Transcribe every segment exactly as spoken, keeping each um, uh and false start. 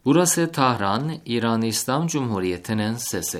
Burası Tahran, İran İslam Cumhuriyeti'nin sesi.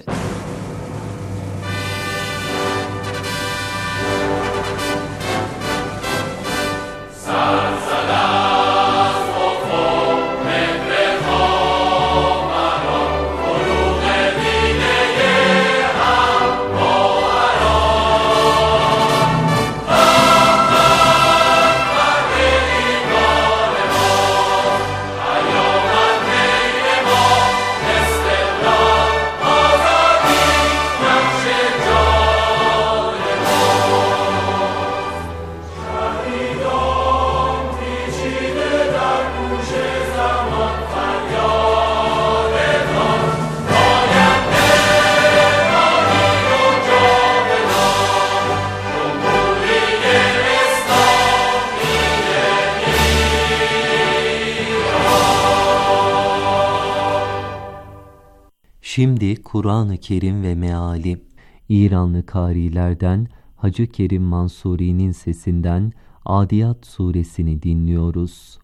Şimdi Kur'an-ı Kerim ve meali, İranlı karilerden Hacı Kerim Mansuri'nin sesinden Adiyat suresini dinliyoruz.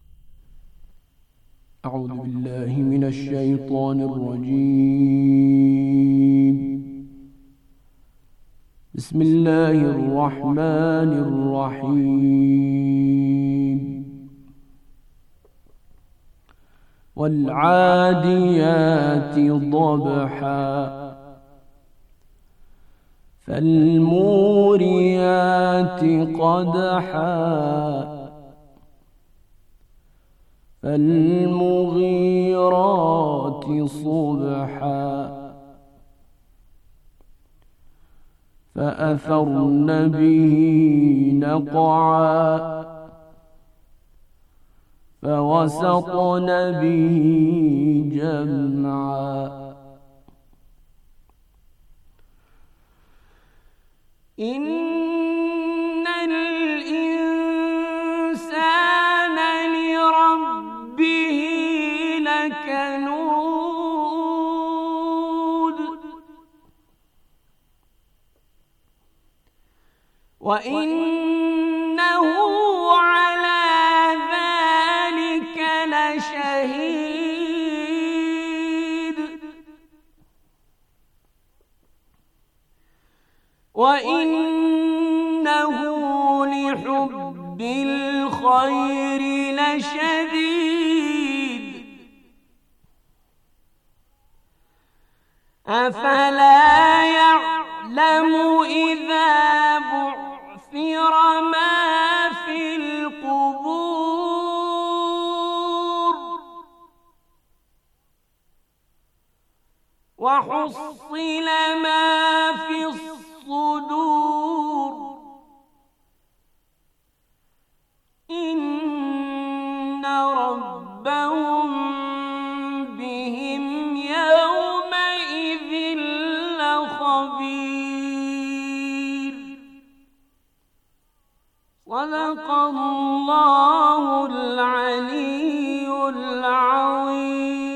Euzubillahimineşşeytanirracim. Bismillahirrahmanirrahim. وَالْعَادِيَاتِ ضَبْحًا فَالْمُورِيَاتِ قَدْحًا فَالْمُغِيرَاتِ صُبْحًا فَأَثَرْنَ بِهِ نَقْعًا فَوَسَطْنَ بِهِ جَمْعًا إِنَّ الْإِنسَانَ لِرَبِّهِ لَكَنُودٌ وَإِنَّهُ شهيد وإنه لحب الخير لشديد أفلا يعلم إذا بعثر ما في القبور وحصل ما في الصدور إن ربهم بهم يومئذ لخبير صدق الله العلي العظيم.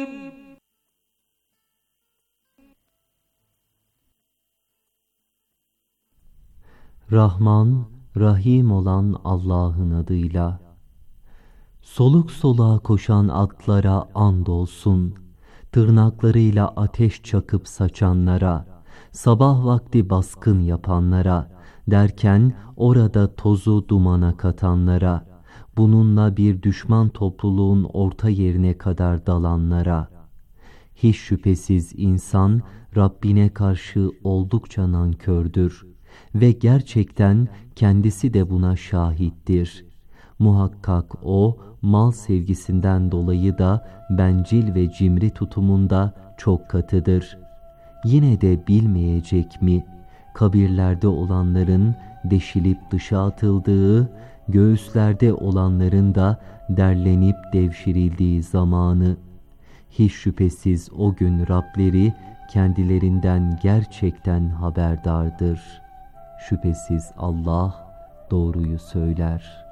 Rahman, Rahim olan Allah'ın adıyla. Soluk soluğa koşan atlara andolsun, tırnaklarıyla ateş çakıp saçanlara, sabah vakti baskın yapanlara, derken orada tozu dumana katanlara, bununla bir düşman topluluğun orta yerine kadar dalanlara. Hiç şüphesiz insan Rabbine karşı oldukça nankördür. Ve gerçekten kendisi de buna şahittir. Muhakkak o, mal sevgisinden dolayı da bencil ve cimri tutumunda çok katıdır. Yine de bilmeyecek mi? Kabirlerde olanların deşilip dışa atıldığı, göğüslerde olanların da derlenip devşirildiği zamanı. Hiç şüphesiz o gün Rableri kendilerinden gerçekten haberdardır. Şüphesiz Allah doğruyu söyler.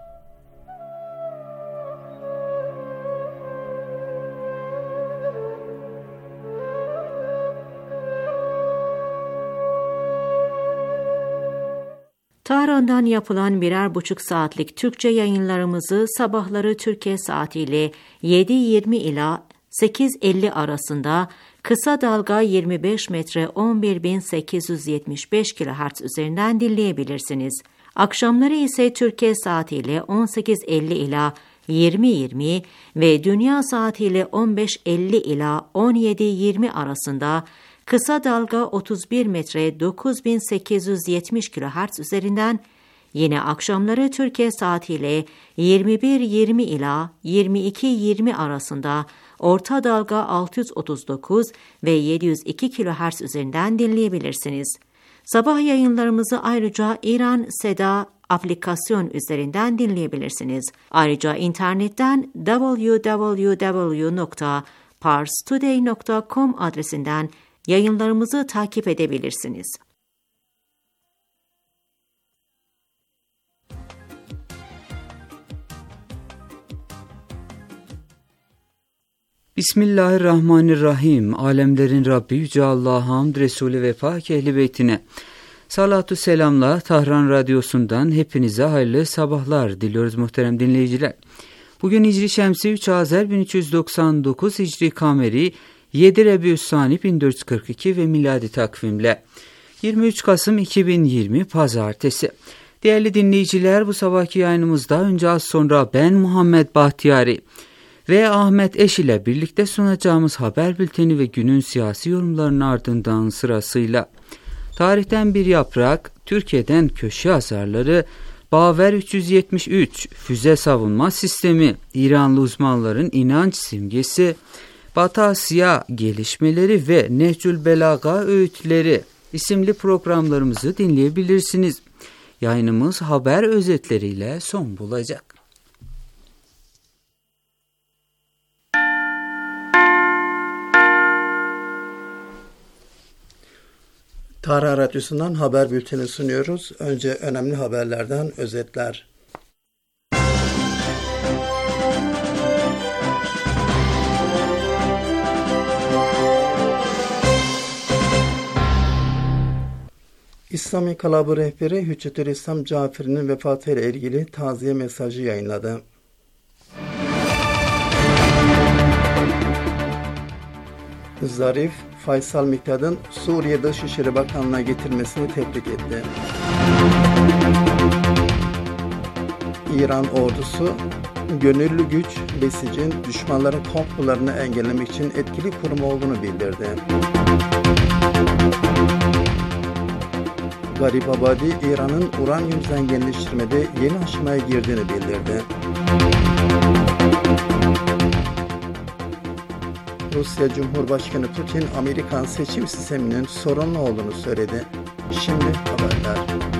Tahran'dan yapılan birer buçuk saatlik Türkçe yayınlarımızı sabahları Türkiye saatiyle yedi yirmi ila sekiz elli arasında, kısa dalga yirmi beş metre on bir bin sekiz yüz yetmiş beş kilohertz üzerinden dinleyebilirsiniz. Akşamları ise Türkiye saatiyle on sekiz elli ila yirmi yirmi ve dünya saatiyle on beş elli ila on yedi yirmi arasında kısa dalga otuz bir metre dokuz bin sekiz yüz yetmiş kilohertz üzerinden, yine akşamları Türkiye saatiyle yirmi bir yirmi ila yirmi iki yirmi arasında orta dalga altı yüz otuz dokuz ve yedi yüz iki kilohertz üzerinden dinleyebilirsiniz. Sabah yayınlarımızı ayrıca İran Seda aplikasyon üzerinden dinleyebilirsiniz. Ayrıca internetten double-u double-u double-u nokta pars today nokta com adresinden yayınlarımızı takip edebilirsiniz. Bismillahirrahmanirrahim. Alemlerin Rabbi Yüce Allah'a hamd, Resulü ve Pak Ehli Beytine salatu selamla Tahran Radyosu'ndan hepinize hayırlı sabahlar diliyoruz muhterem dinleyiciler. Bugün Hicri Şemsi üç Azer bin üç yüz doksan dokuz, Hicri Kameri yedi Rebiüssani bin dört yüz kırk iki ve miladi takvimle yirmi üç Kasım iki bin yirmi Pazartesi. Değerli dinleyiciler, bu sabahki yayınımızda önce az sonra ben Muhammed Bahtiyari ve Ahmet Eş ile birlikte sunacağımız haber bülteni ve günün siyasi yorumlarının ardından sırasıyla Tarihten Bir Yaprak, Türkiye'den Köşe Yazarları, Baver üç yüz yetmiş üç, Füze Savunma Sistemi, İranlı uzmanların inanç simgesi, Batı Asya gelişmeleri ve Nehcül Belaga öğütleri isimli programlarımızı dinleyebilirsiniz. Yayınımız haber özetleriyle son bulacak. Tahran Radyosu'ndan haber bülteni sunuyoruz. Önce önemli haberlerden özetler. İslam İnkılabı rehberi Hüccetülislam Caferi'nin vefatıyla ilgili taziye mesajı yayınladı. Zarif, Faysal Mikdad'ın Suriye Dışişleri Bakanlığı'na getirmesini tebrik etti. İran ordusu, gönüllü güç Besic'in düşmanların komplolarını engellemek için etkili kurum olduğunu bildirdi. Garibabadi, İran'ın uranyum zenginleştirmede yeni aşamaya girdiğini bildirdi. Rusya Cumhurbaşkanı Putin, Amerikan seçim sisteminin sorunlu olduğunu söyledi. Şimdi haberler.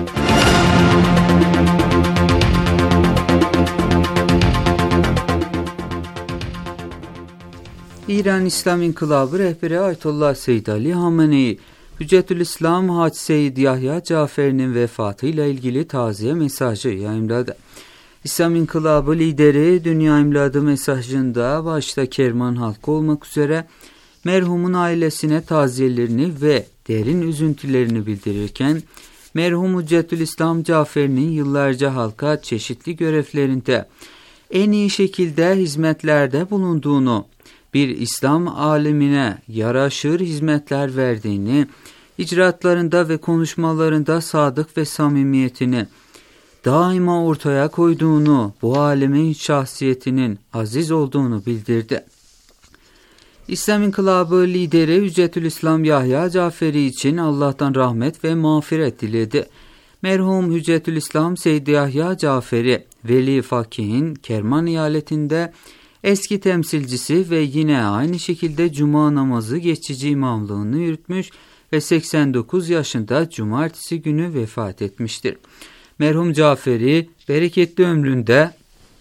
İran İslam İnkılabı rehberi Ayetullah Seyyid Ali Hamenei, Hüccetülislam Hac Seyyid Yahya Caferi'nin vefatıyla ilgili taziye mesajı yayımladı. İslam İnkılabı lideri Dünya İmladı mesajında başta Kerman halkı olmak üzere merhumun ailesine taziyelerini ve derin üzüntülerini bildirirken, merhum Hüccetülislam Caferi'nin yıllarca halka çeşitli görevlerinde en iyi şekilde hizmetlerde bulunduğunu, bir İslam alemine yaraşır hizmetler verdiğini, icraatlarında ve konuşmalarında sadık ve samimiyetini daima ortaya koyduğunu, bu alemin şahsiyetinin aziz olduğunu bildirdi. İslam İnkılabı lideri Hüccetülislam Yahya Caferi için Allah'tan rahmet ve mağfiret diledi. Merhum Hüccetülislam Seyyid Yahya Caferi, Veli Fakih'in Kerman eyaletinde eski temsilcisi ve yine aynı şekilde cuma namazı geçici imamlığını yürütmüş ve seksen dokuz yaşında cumartesi günü vefat etmiştir. Merhum Caferi, bereketli ömründe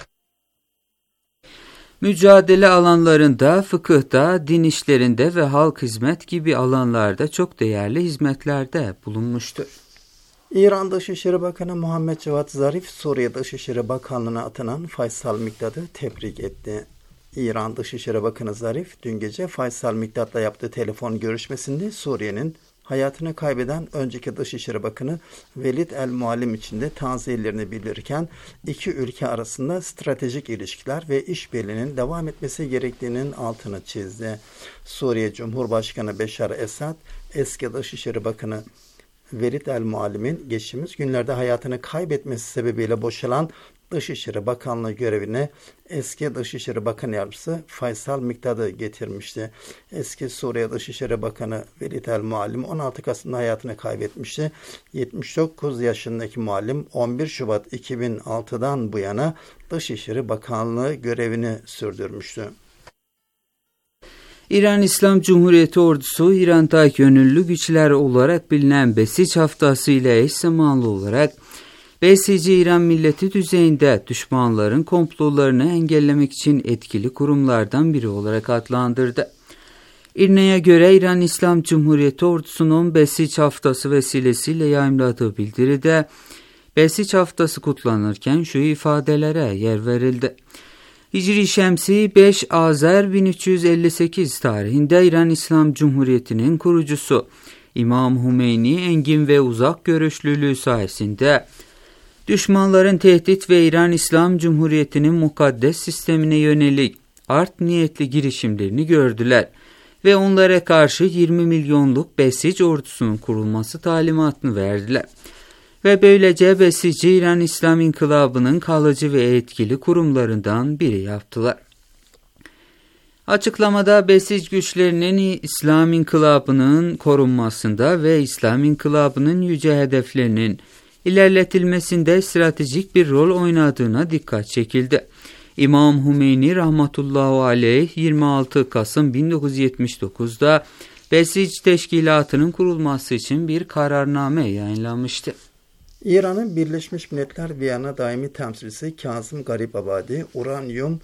mücadele alanlarında, fıkıhta, din işlerinde ve halk hizmet gibi alanlarda çok değerli hizmetlerde bulunmuştur. İran Dışişleri Bakanı Muhammed Cevat Zarif, Suriye Dışişleri Bakanlığı'na atanan Faysal Mikdad'ı tebrik etti. İran Dışişleri Bakanı Zarif, dün gece Faysal Mikdad'la yaptığı telefon görüşmesinde Suriye'nin hayatını kaybeden önceki Dışişleri Bakanı Velid el-Muallim için de taziyelerini bildirirken iki ülke arasında stratejik ilişkiler ve işbirliğinin devam etmesi gerektiğinin altını çizdi. Suriye Cumhurbaşkanı Beşar Esad, eski Dışişleri Bakanı Velid el-Muallim'in geçtiğimiz günlerde hayatını kaybetmesi sebebiyle boşalan Dışişleri Bakanlığı görevine eski Dışişleri Bakan Yardımcısı Faysal Mikdad'ı getirmişti. Eski Suriye Dışişleri Bakanı Velid el-Muallim on altı Kasım'da hayatını kaybetmişti. yetmiş dokuz yaşındaki muallim on bir Şubat iki bin altıdan bu yana Dışişleri Bakanlığı görevini sürdürmüştü. İran İslam Cumhuriyeti ordusu İran'da gönüllü güçler olarak bilinen Besic haftası ile eş zamanlı olarak Besici İran milleti düzeyinde düşmanların komplolarını engellemek için etkili kurumlardan biri olarak adlandırdı. İrna'ya göre İran İslam Cumhuriyeti ordusunun Besic haftası vesilesiyle yayımladığı bildiride Besic haftası kutlanırken şu ifadelere yer verildi. Hicri Şemsi beş Azer bin üç yüz elli sekiz tarihinde İran İslam Cumhuriyeti'nin kurucusu İmam Hümeyni engin ve uzak görüşlülüğü sayesinde düşmanların tehdit ve İran İslam Cumhuriyeti'nin mukaddes sistemine yönelik art niyetli girişimlerini gördüler ve onlara karşı yirmi milyonluk Besic ordusunun kurulması talimatını verdiler. Ve böylece Besici İran İslam İnkılabı'nın kalıcı ve etkili kurumlarından biri yaptılar. Açıklamada Besic güçlerinin İslam İnkılabı'nın korunmasında ve İslam İnkılabı'nın yüce hedeflerinin ilerletilmesinde stratejik bir rol oynadığına dikkat çekildi. İmam Hümeyni rahmetullahi aleyh yirmi altı Kasım bin dokuz yüz yetmiş dokuz'da Besic Teşkilatı'nın kurulması için bir kararname yayınlanmıştı. İran'ın Birleşmiş Milletler Viyana Daimi Temsilcisi Kazım Garibabadi, uranyum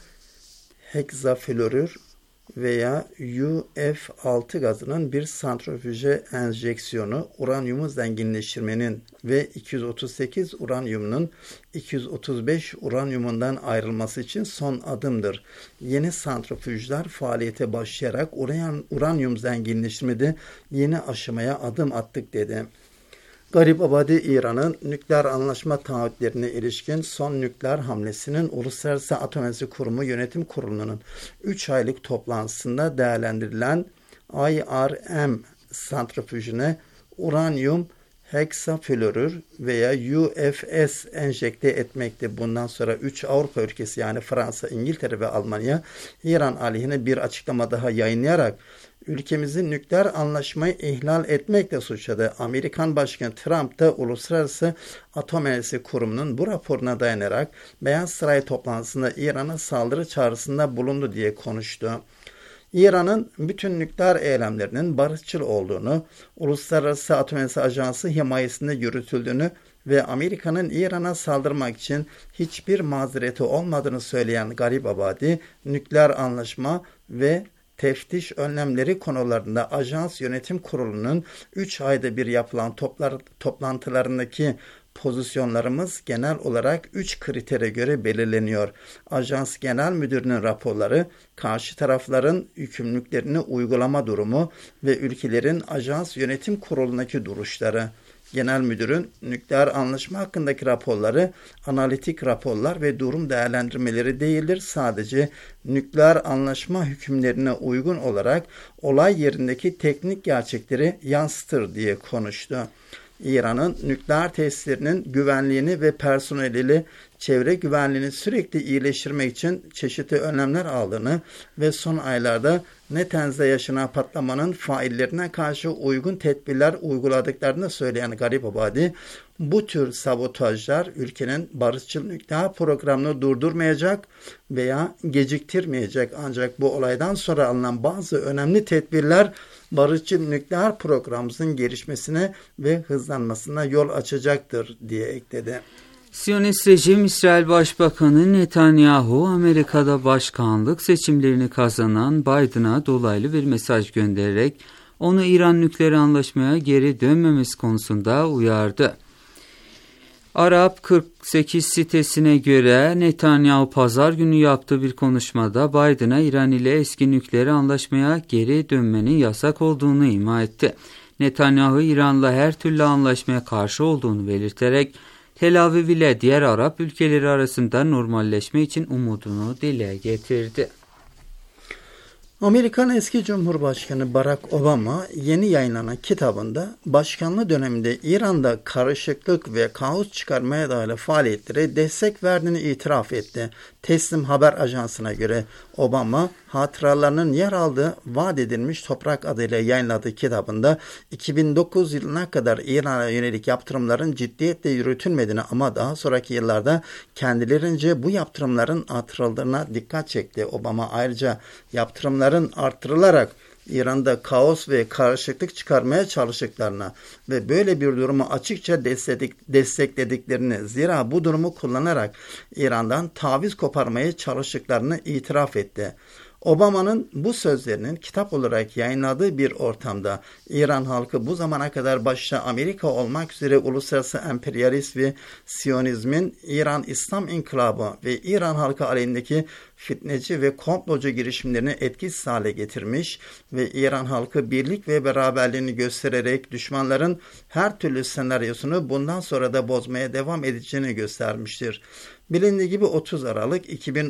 heksafelorür veya U F altı gazının bir santrifüje enjeksiyonu uranyumu zenginleştirmenin ve iki yüz otuz sekiz uranyumunun iki yüz otuz beş uranyumundan ayrılması için son adımdır. Yeni santrifüjler faaliyete başlayarak uranyum zenginleştirmede yeni aşamaya adım attık dedi. Garibabadi, İran'ın nükleer anlaşma taahhütlerine ilişkin son nükleer hamlesinin Uluslararası Atom Enerjisi Kurumu Yönetim Kurulu'nun üç aylık toplantısında değerlendirilen I R M santrifüjüne uranyum heksafelorür veya U F S enjekte etmekte. Bundan sonra üç Avrupa ülkesi yani Fransa, İngiltere ve Almanya İran aleyhine bir açıklama daha yayınlayarak ülkemizin nükleer anlaşmayı ihlal etmekle suçladı. Amerikan Başkanı Trump da Uluslararası Atom Enerjisi Kurumu'nun bu raporuna dayanarak Beyaz Saray toplantısında İran'a saldırı çağrısında bulundu diye konuştu. İran'ın bütün nükleer eylemlerinin barışçıl olduğunu, Uluslararası Atom Enerjisi Ajansı himayesinde yürütüldüğünü ve Amerika'nın İran'a saldırmak için hiçbir mazereti olmadığını söyleyen Garibabadi, nükleer anlaşma ve teftiş önlemleri konularında Ajans Yönetim Kurulu'nun üç ayda bir yapılan toplar, toplantılarındaki pozisyonlarımız genel olarak üç kritere göre belirleniyor. Ajans Genel Müdürü'nün raporları, karşı tarafların yükümlülüklerini uygulama durumu ve ülkelerin Ajans Yönetim Kurulu'ndaki duruşları. Genel Müdürün nükleer anlaşma hakkındaki raporları analitik raporlar ve durum değerlendirmeleri değildir. Sadece nükleer anlaşma hükümlerine uygun olarak olay yerindeki teknik gerçekleri yansıtır diye konuştu. İran'ın nükleer tesislerinin güvenliğini ve personeliyle çevre güvenliğini sürekli iyileştirmek için çeşitli önlemler aldığını ve son aylarda Natanz'da yaşanan patlamanın faillerine karşı uygun tedbirler uyguladıklarını söyleyen Garibabadi, bu tür sabotajlar ülkenin barışçıl nükleer programını durdurmayacak veya geciktirmeyecek, ancak bu olaydan sonra alınan bazı önemli tedbirler barışçıl nükleer programımızın gelişmesine ve hızlanmasına yol açacaktır diye ekledi. Siyonist rejim İsrail Başbakanı Netanyahu, Amerika'da başkanlık seçimlerini kazanan Biden'a dolaylı bir mesaj göndererek onu İran nükleer anlaşmaya geri dönmemesi konusunda uyardı. Arap kırk sekiz sitesine göre Netanyahu pazar günü yaptığı bir konuşmada Biden'a İran ile eski nükleer anlaşmaya geri dönmenin yasak olduğunu ima etti. Netanyahu İran'la her türlü anlaşmaya karşı olduğunu belirterek Tel Aviv ile diğer Arap ülkeleri arasında normalleşme için umudunu dile getirdi. Amerikan eski Cumhurbaşkanı Barack Obama yeni yayınlanan kitabında başkanlığı döneminde İran'da karışıklık ve kaos çıkarmaya dair faaliyetlere destek verdiğini itiraf etti. Teslim Haber Ajansı'na göre Obama hatıralarının yer aldığı Vaat Edilmiş Toprak adıyla yayınladığı kitabında iki bin dokuz yılına kadar İran'a yönelik yaptırımların ciddiyetle yürütülmediğini ama daha sonraki yıllarda kendilerince bu yaptırımların artırıldığına dikkat çekti. Obama ayrıca yaptırımların artırılarak İran'da kaos ve karışıklık çıkarmaya çalıştıklarına ve böyle bir durumu açıkça destekledik, desteklediklerini, zira bu durumu kullanarak İran'dan taviz koparmaya çalıştıklarını itiraf etti. Obama'nın bu sözlerinin kitap olarak yayınladığı bir ortamda İran halkı bu zamana kadar başta Amerika olmak üzere uluslararası emperyalist ve Siyonizmin İran İslam İnkılabı ve İran halkı aleyhindeki fitneci ve komplocu girişimlerini etkisiz hale getirmiş ve İran halkı birlik ve beraberliğini göstererek düşmanların her türlü senaryosunu bundan sonra da bozmaya devam edeceğini göstermiştir. Bilindiği gibi otuz Aralık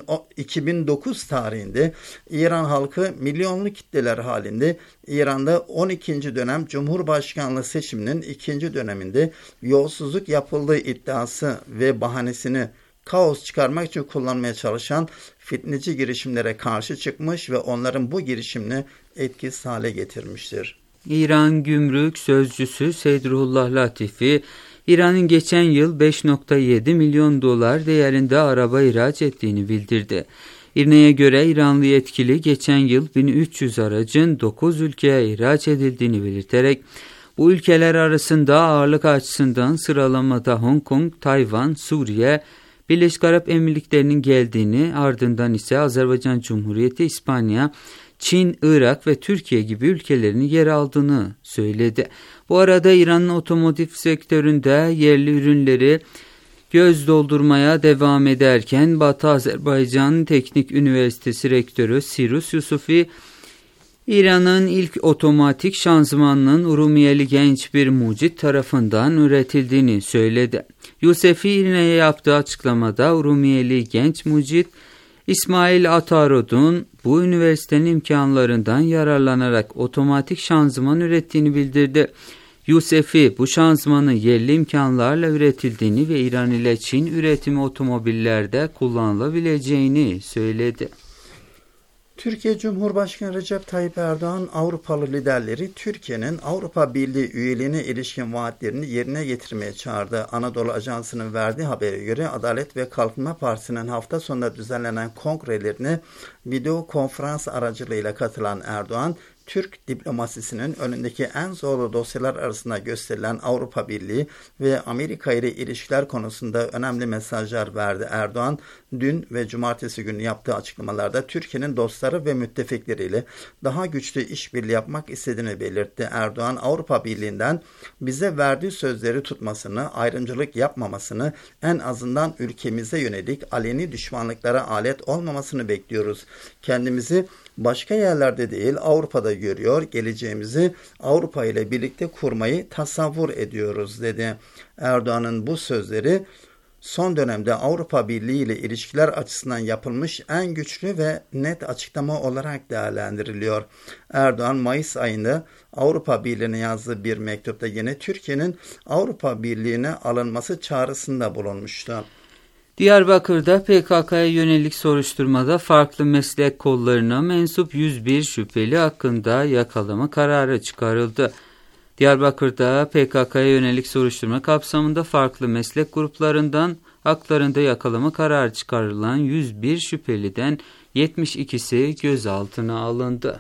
iki bin dokuz tarihinde İran halkı milyonlu kitleler halinde İran'da on ikinci dönem Cumhurbaşkanlığı seçiminin ikinci döneminde yolsuzluk yapıldığı iddiası ve bahanesini kaos çıkarmak için kullanmaya çalışan fitneci girişimlere karşı çıkmış ve onların bu girişimini etkisiz hale getirmiştir. İran Gümrük Sözcüsü Sedrullah Latifi, İran'ın geçen yıl beş virgül yedi milyon dolar değerinde araba ihraç ettiğini bildirdi. İ R N A'ya göre İranlı yetkili geçen yıl bin üç yüz aracın dokuz ülkeye ihraç edildiğini belirterek bu ülkeler arasında ağırlık açısından sıralamada Hong Kong, Tayvan, Suriye, Birleşik Arap Emirlikleri'nin geldiğini, ardından ise Azerbaycan Cumhuriyeti, İspanya, Çin, Irak ve Türkiye gibi ülkelerin yer aldığını söyledi. Bu arada İran'ın otomotiv sektöründe yerli ürünleri göz doldurmaya devam ederken Batı Azerbaycan Teknik Üniversitesi Rektörü Sirus Yusufi, İran'ın ilk otomatik şanzımanının Urumiyeli genç bir mucit tarafından üretildiğini söyledi. Yusefi İ R N A'ya yaptığı açıklamada Urumiyeli genç mucit İsmail Atarod'un bu üniversitenin imkanlarından yararlanarak otomatik şanzıman ürettiğini bildirdi. Yusefi bu şanzımanın yerli imkanlarla üretildiğini ve İran ile Çin üretimi otomobillerde kullanılabileceğini söyledi. Türkiye Cumhurbaşkanı Recep Tayyip Erdoğan, Avrupalı liderleri Türkiye'nin Avrupa Birliği üyeliğine ilişkin vaatlerini yerine getirmeye çağırdı. Anadolu Ajansı'nın verdiği habere göre Adalet ve Kalkınma Partisi'nin hafta sonunda düzenlenen kongrelerine video konferans aracılığıyla katılan Erdoğan, Türk diplomasisinin önündeki en zorlu dosyalar arasında gösterilen Avrupa Birliği ve Amerika ile ilişkiler konusunda önemli mesajlar verdi. Erdoğan, dün ve cumartesi günü yaptığı açıklamalarda Türkiye'nin dostları ve müttefikleriyle daha güçlü işbirliği yapmak istediğini belirtti. Erdoğan, Avrupa Birliği'nden bize verdiği sözleri tutmasını, ayrımcılık yapmamasını, en azından ülkemize yönelik aleni düşmanlıklara alet olmamasını bekliyoruz. Kendimizi başka yerlerde değil Avrupa'da görüyor, geleceğimizi Avrupa ile birlikte kurmayı tasavvur ediyoruz dedi. Erdoğan'ın bu sözleri son dönemde Avrupa Birliği ile ilişkiler açısından yapılmış en güçlü ve net açıklama olarak değerlendiriliyor. Erdoğan Mayıs ayında Avrupa Birliği'ne yazdığı bir mektupta yine Türkiye'nin Avrupa Birliği'ne alınması çağrısında bulunmuştu. Diyarbakır'da P K K'ya yönelik soruşturmada farklı meslek kollarına mensup yüz bir şüpheli hakkında yakalama kararı çıkarıldı. Diyarbakır'da P K K'ya yönelik soruşturma kapsamında farklı meslek gruplarından haklarında yakalama kararı çıkarılan yüz bir şüpheliden yetmiş ikisi gözaltına alındı.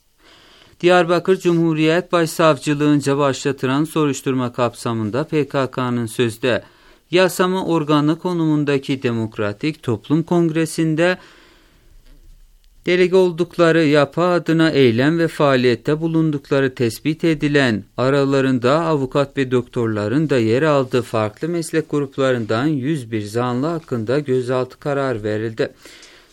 Diyarbakır Cumhuriyet Başsavcılığınca başlatılan soruşturma kapsamında P K K'nın sözde yasama organı konumundaki Demokratik Toplum Kongresi'nde delege oldukları yapı adına eylem ve faaliyette bulundukları tespit edilen, aralarında avukat ve doktorların da yer aldığı farklı meslek gruplarından yüz bir zanlı hakkında gözaltı kararı verildi.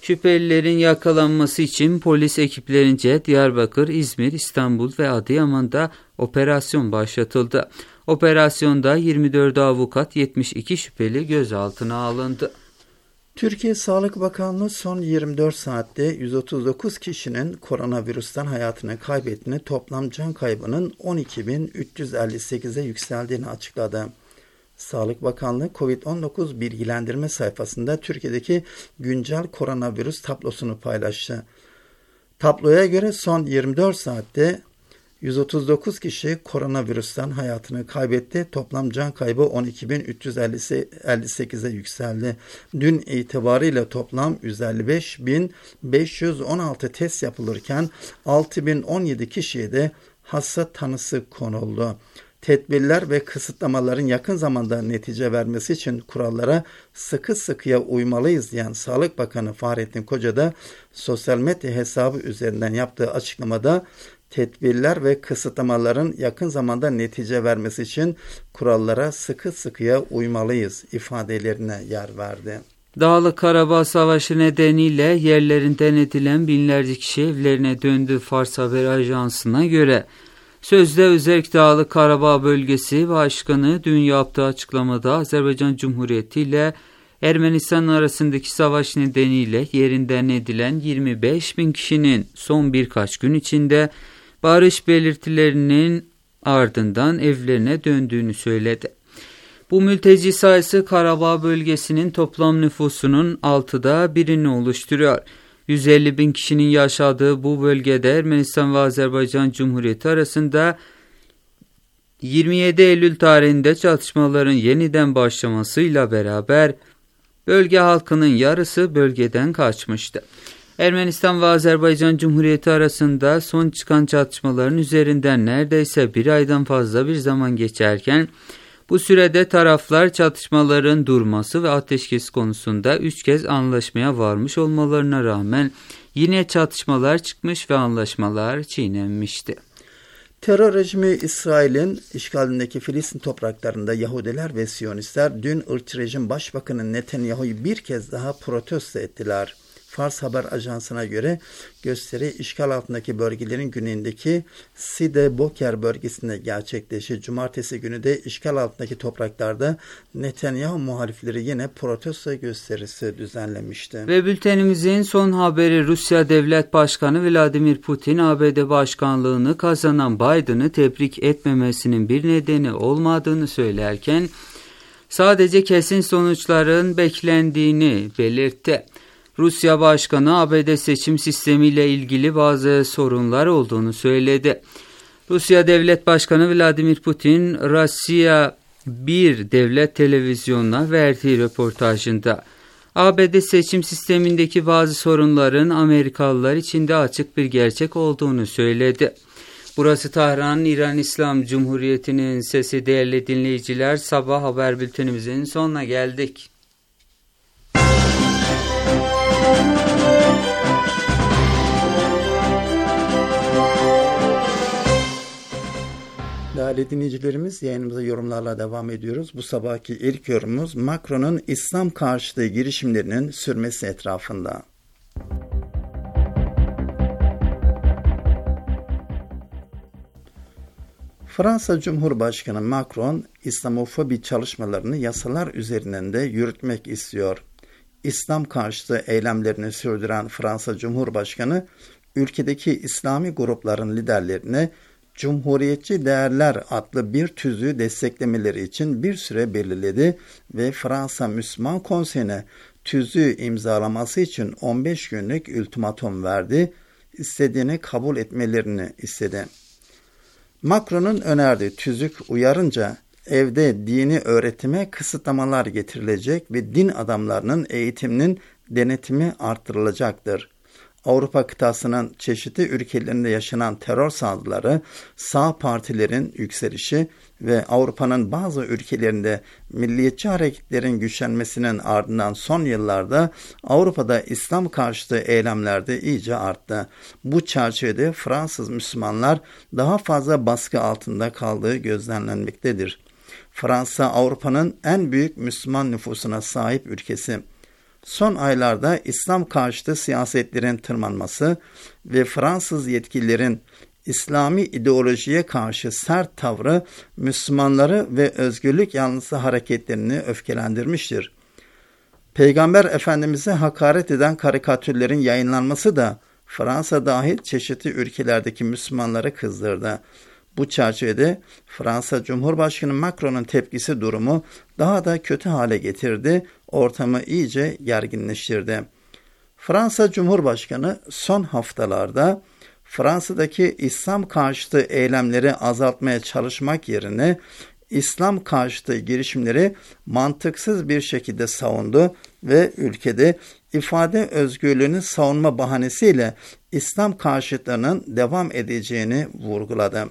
Şüphelilerin yakalanması için polis ekiplerince Diyarbakır, İzmir, İstanbul ve Adıyaman'da operasyon başlatıldı. Operasyonda yirmi dört avukat, yetmiş iki şüpheli gözaltına alındı. Türkiye Sağlık Bakanlığı son yirmi dört saatte yüz otuz dokuz kişinin koronavirüsten hayatını kaybettiğini, toplam can kaybının on iki bin üç yüz elli sekize yükseldiğini açıkladı. Sağlık Bakanlığı kovid on dokuz bilgilendirme sayfasında Türkiye'deki güncel koronavirüs tablosunu paylaştı. Tabloya göre son yirmi dört saatte yüz otuz dokuz kişi koronavirüsten hayatını kaybetti. Toplam can kaybı on iki bin üç yüz elli sekize yükseldi. Dün itibariyle toplam yüz elli beş bin beş yüz on altı test yapılırken altı bin on yedi kişiye de hasta tanısı konuldu. Tedbirler ve kısıtlamaların yakın zamanda netice vermesi için kurallara sıkı sıkıya uymalıyız diyen Sağlık Bakanı Fahrettin Koca da sosyal medya hesabı üzerinden yaptığı açıklamada tedbirler ve kısıtlamaların yakın zamanda netice vermesi için kurallara sıkı sıkıya uymalıyız ifadelerine yer verdi. Dağlık Karabağ Savaşı nedeniyle yerlerinden edilen binlerce kişi evlerine döndü. Fars Haber Ajansı'na göre sözde Özerk Dağlık Karabağ Bölgesi Başkanı dün yaptığı açıklamada Azerbaycan Cumhuriyeti ile Ermenistan arasındaki savaş nedeniyle yerinden edilen yirmi beş bin kişinin son birkaç gün içinde barış belirtilerinin ardından evlerine döndüğünü söyledi. Bu mülteci sayısı Karabağ bölgesinin toplam nüfusunun altıda birini oluşturuyor. yüz elli bin kişinin yaşadığı bu bölgede Ermenistan ve Azerbaycan Cumhuriyeti arasında yirmi yedi Eylül tarihinde çatışmaların yeniden başlamasıyla beraber bölge halkının yarısı bölgeden kaçmıştı. Ermenistan ve Azerbaycan Cumhuriyeti arasında son çıkan çatışmaların üzerinden neredeyse bir aydan fazla bir zaman geçerken bu sürede taraflar çatışmaların durması ve ateşkes konusunda üç kez anlaşmaya varmış olmalarına rağmen yine çatışmalar çıkmış ve anlaşmalar çiğnenmişti. Terör rejimi İsrail'in işgalindeki Filistin topraklarında Yahudiler ve Siyonistler dün ırkçı rejim başbakanı Netanyahu'yu bir kez daha protesto ettiler. Fars Haber Ajansı'na göre gösteri işgal altındaki bölgelerin güneyindeki Side Boker bölgesinde gerçekleşti. Cumartesi günü de işgal altındaki topraklarda Netanyahu muhalifleri yine protesto gösterisi düzenlemişti. Ve bültenimizin son haberi Rusya Devlet Başkanı Vladimir Putin A B D başkanlığını kazanan Biden'ı tebrik etmemesinin bir nedeni olmadığını söylerken sadece kesin sonuçların beklendiğini belirtti. Rusya Başkanı A B D seçim sistemiyle ilgili bazı sorunlar olduğunu söyledi. Rusya Devlet Başkanı Vladimir Putin, Rusya bir devlet televizyonuna verdiği röportajında A B D seçim sistemindeki bazı sorunların Amerikalılar için de açık bir gerçek olduğunu söyledi. Burası Tahran, İran İslam Cumhuriyeti'nin sesi. Değerli dinleyiciler, sabah haber bültenimizin sonuna geldik. Değerli dinleyicilerimiz, yayınımıza yorumlarla devam ediyoruz. Bu sabahki ilk yorumumuz Macron'un İslam karşıtı girişimlerinin sürmesi etrafında. Fransa Cumhurbaşkanı Macron, İslamofobi çalışmalarını yasalar üzerinden de yürütmek istiyor. İslam karşıtı eylemlerini sürdüren Fransa Cumhurbaşkanı, ülkedeki İslami grupların liderlerine Cumhuriyetçi Değerler adlı bir tüzüğü desteklemeleri için bir süre belirledi ve Fransa Müslüman Konseyi'ne tüzüğü imzalaması için on beş günlük ultimatum verdi, istediğini kabul etmelerini istedi. Macron'un önerdiği tüzük uyarınca evde dini öğretime kısıtlamalar getirilecek ve din adamlarının eğitiminin denetimi arttırılacaktır. Avrupa kıtasının çeşitli ülkelerinde yaşanan terör saldırıları, sağ partilerin yükselişi ve Avrupa'nın bazı ülkelerinde milliyetçi hareketlerin güçlenmesinin ardından son yıllarda Avrupa'da İslam karşıtı eylemlerde iyice arttı. Bu çerçevede Fransız Müslümanlar daha fazla baskı altında kaldığı gözlemlenmektedir. Fransa, Avrupa'nın en büyük Müslüman nüfusuna sahip ülkesi. Son aylarda İslam karşıtı siyasetlerin tırmanması ve Fransız yetkililerin İslami ideolojiye karşı sert tavrı Müslümanları ve özgürlük yanlısı hareketlerini öfkelendirmiştir. Peygamber Efendimiz'e hakaret eden karikatürlerin yayınlanması da Fransa dahil çeşitli ülkelerdeki Müslümanları kızdırdı. Bu çerçevede Fransa Cumhurbaşkanı Macron'un tepkisi durumu daha da kötü hale getirdi, ortamı iyice gerginleştirdi. Fransa Cumhurbaşkanı son haftalarda Fransa'daki İslam karşıtı eylemleri azaltmaya çalışmak yerine İslam karşıtı girişimleri mantıksız bir şekilde savundu ve ülkede ifade özgürlüğünü savunma bahanesiyle İslam karşıtlarının devam edeceğini vurguladı.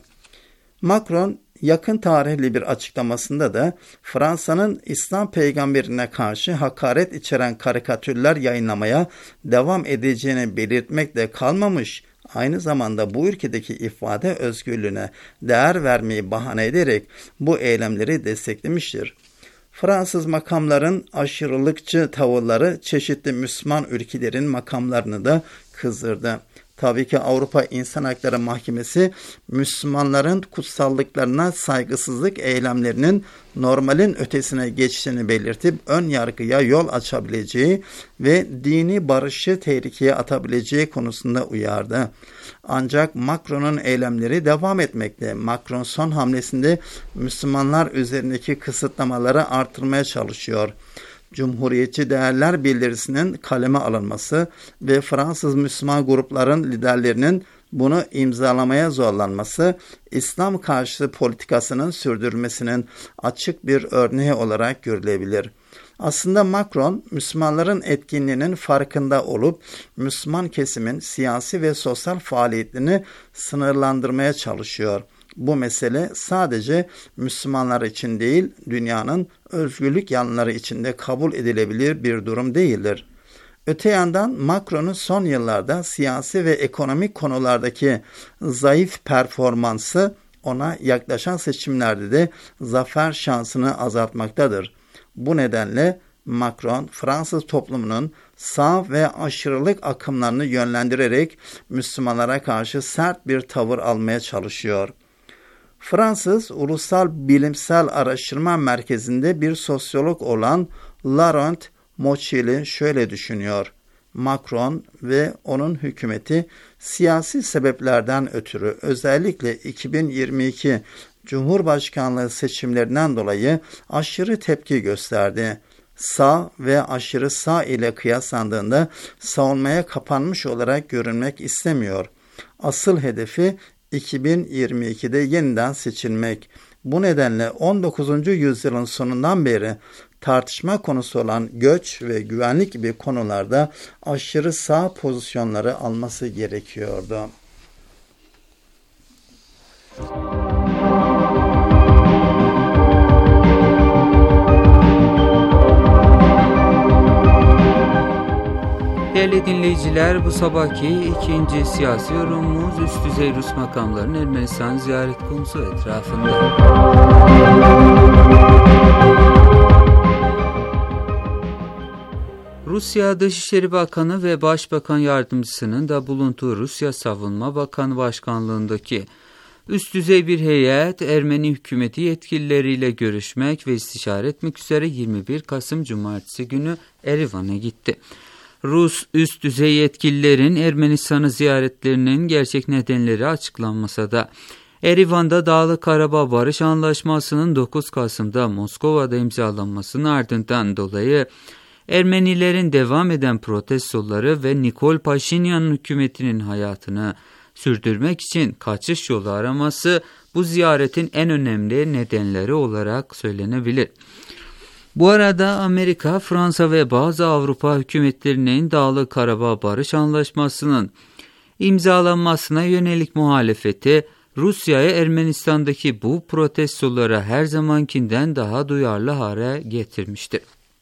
Macron yakın tarihli bir açıklamasında da Fransa'nın İslam peygamberine karşı hakaret içeren karikatürler yayınlamaya devam edeceğini belirtmekle kalmamış, aynı zamanda bu ülkedeki ifade özgürlüğüne değer vermeyi bahane ederek bu eylemleri desteklemiştir. Fransız makamların aşırılıkçı tavırları çeşitli Müslüman ülkelerin makamlarını da kızdırdı. Tabii ki Avrupa İnsan Hakları Mahkemesi Müslümanların kutsallıklarına saygısızlık eylemlerinin normalin ötesine geçtiğini belirtip ön yargıya yol açabileceği ve dini barışı tehlikeye atabileceği konusunda uyardı. Ancak Macron'un eylemleri devam etmekte. Macron son hamlesinde Müslümanlar üzerindeki kısıtlamaları artırmaya çalışıyor. Cumhuriyetçi değerler bildirisinin kaleme alınması ve Fransız Müslüman grupların liderlerinin bunu imzalamaya zorlanması, İslam karşıtı politikasının sürdürülmesinin açık bir örneği olarak görülebilir. Aslında Macron, Müslümanların etkinliğinin farkında olup, Müslüman kesimin siyasi ve sosyal faaliyetlerini sınırlandırmaya çalışıyor. Bu mesele sadece Müslümanlar için değil, dünyanın özgürlük yanlıları için de kabul edilebilir bir durum değildir. Öte yandan Macron'un son yıllarda siyasi ve ekonomik konulardaki zayıf performansı ona yaklaşan seçimlerde de zafer şansını azaltmaktadır. Bu nedenle Macron, Fransız toplumunun sağ ve aşırılık akımlarını yönlendirerek Müslümanlara karşı sert bir tavır almaya çalışıyor. Fransız Ulusal Bilimsel Araştırma Merkezi'nde bir sosyolog olan Laurent Mochili şöyle düşünüyor: Macron ve onun hükümeti siyasi sebeplerden ötürü özellikle iki bin yirmi iki Cumhurbaşkanlığı seçimlerinden dolayı aşırı tepki gösterdi. Sağ ve aşırı sağ ile kıyaslandığında savunmaya kapanmış olarak görünmek istemiyor. Asıl hedefi iki bin yirmi ikide yeniden seçilmek. Bu nedenle on dokuzuncu yüzyılın sonundan beri tartışma konusu olan göç ve güvenlik gibi konularda aşırı sağ pozisyonları alması gerekiyordu. Değerli dinleyiciler, bu sabahki ikinci siyasi yorumumuz üst düzey Rus makamlarının Ermenistan ziyaret konusu etrafında. Rusya Dışişleri Bakanı ve Başbakan Yardımcısının da bulunduğu Rusya Savunma Bakanı Başkanlığındaki üst düzey bir heyet Ermeni hükümeti yetkilileriyle görüşmek ve istişare etmek üzere yirmi bir Kasım Cumartesi günü Erivan'a gitti. Rus üst düzey yetkililerin Ermenistan'ı ziyaretlerinin gerçek nedenleri açıklanmasa da Erivan'da Dağlık Karabağ Barış Anlaşması'nın dokuz Kasım'da Moskova'da imzalanmasının ardından dolayı Ermenilerin devam eden protestoları ve Nikol Paşinyan'ın hükümetinin hayatını sürdürmek için kaçış yolu araması bu ziyaretin en önemli nedenleri olarak söylenebilir. Bu arada Amerika, Fransa ve bazı Avrupa hükümetlerinin Dağlık Karabağ Barış Anlaşması'nın imzalanmasına yönelik muhalefeti Rusya'ya Ermenistan'daki bu protestolara her zamankinden daha duyarlı hale getirmiştir.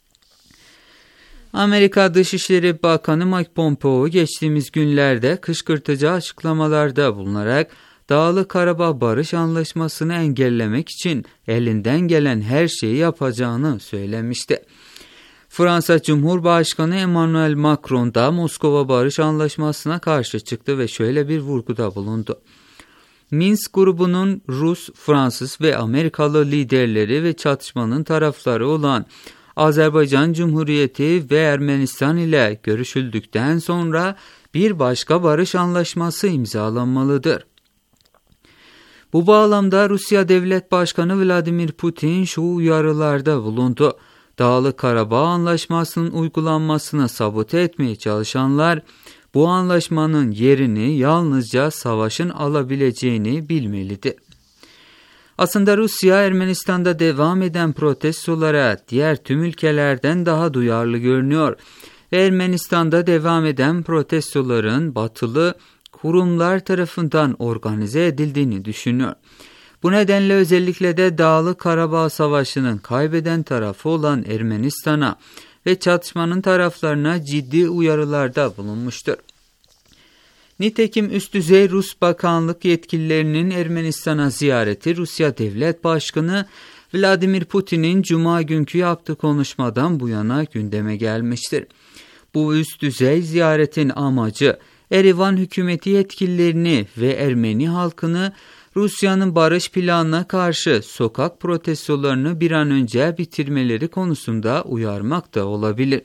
Amerika Dışişleri Bakanı Mike Pompeo geçtiğimiz günlerde kışkırtıcı açıklamalarda bulunarak Dağlık Karabağ Barış Anlaşması'nı engellemek için elinden gelen her şeyi yapacağını söylemişti. Fransa Cumhurbaşkanı Emmanuel Macron da Moskova Barış Anlaşması'na karşı çıktı ve şöyle bir vurguda bulundu. Minsk grubunun Rus, Fransız ve Amerikalı liderleri ve çatışmanın tarafları olan Azerbaycan Cumhuriyeti ve Ermenistan ile görüşüldükten sonra bir başka barış anlaşması imzalanmalıdır. Bu bağlamda Rusya Devlet Başkanı Vladimir Putin şu uyarılarda bulundu. Dağlık Karabağ Anlaşması'nın uygulanmasını sabote etmeye çalışanlar bu anlaşmanın yerini yalnızca savaşın alabileceğini bilmelidir. Aslında Rusya Ermenistan'da devam eden protestolara diğer tüm ülkelerden daha duyarlı görünüyor ve Ermenistan'da devam eden protestoların batılı kurumlar tarafından organize edildiğini düşünüyor. Bu nedenle özellikle de Dağlık Karabağ Savaşı'nın kaybeden tarafı olan Ermenistan'a ve çatışmanın taraflarına ciddi uyarılarda bulunmuştur. Nitekim üst düzey Rus bakanlık yetkililerinin Ermenistan'a ziyareti Rusya Devlet Başkanı Vladimir Putin'in Cuma günkü yaptığı konuşmadan bu yana gündeme gelmiştir. Bu üst düzey ziyaretin amacı Erivan hükümeti yetkililerini ve Ermeni halkını Rusya'nın barış planına karşı sokak protestolarını bir an önce bitirmeleri konusunda uyarmak da olabilir.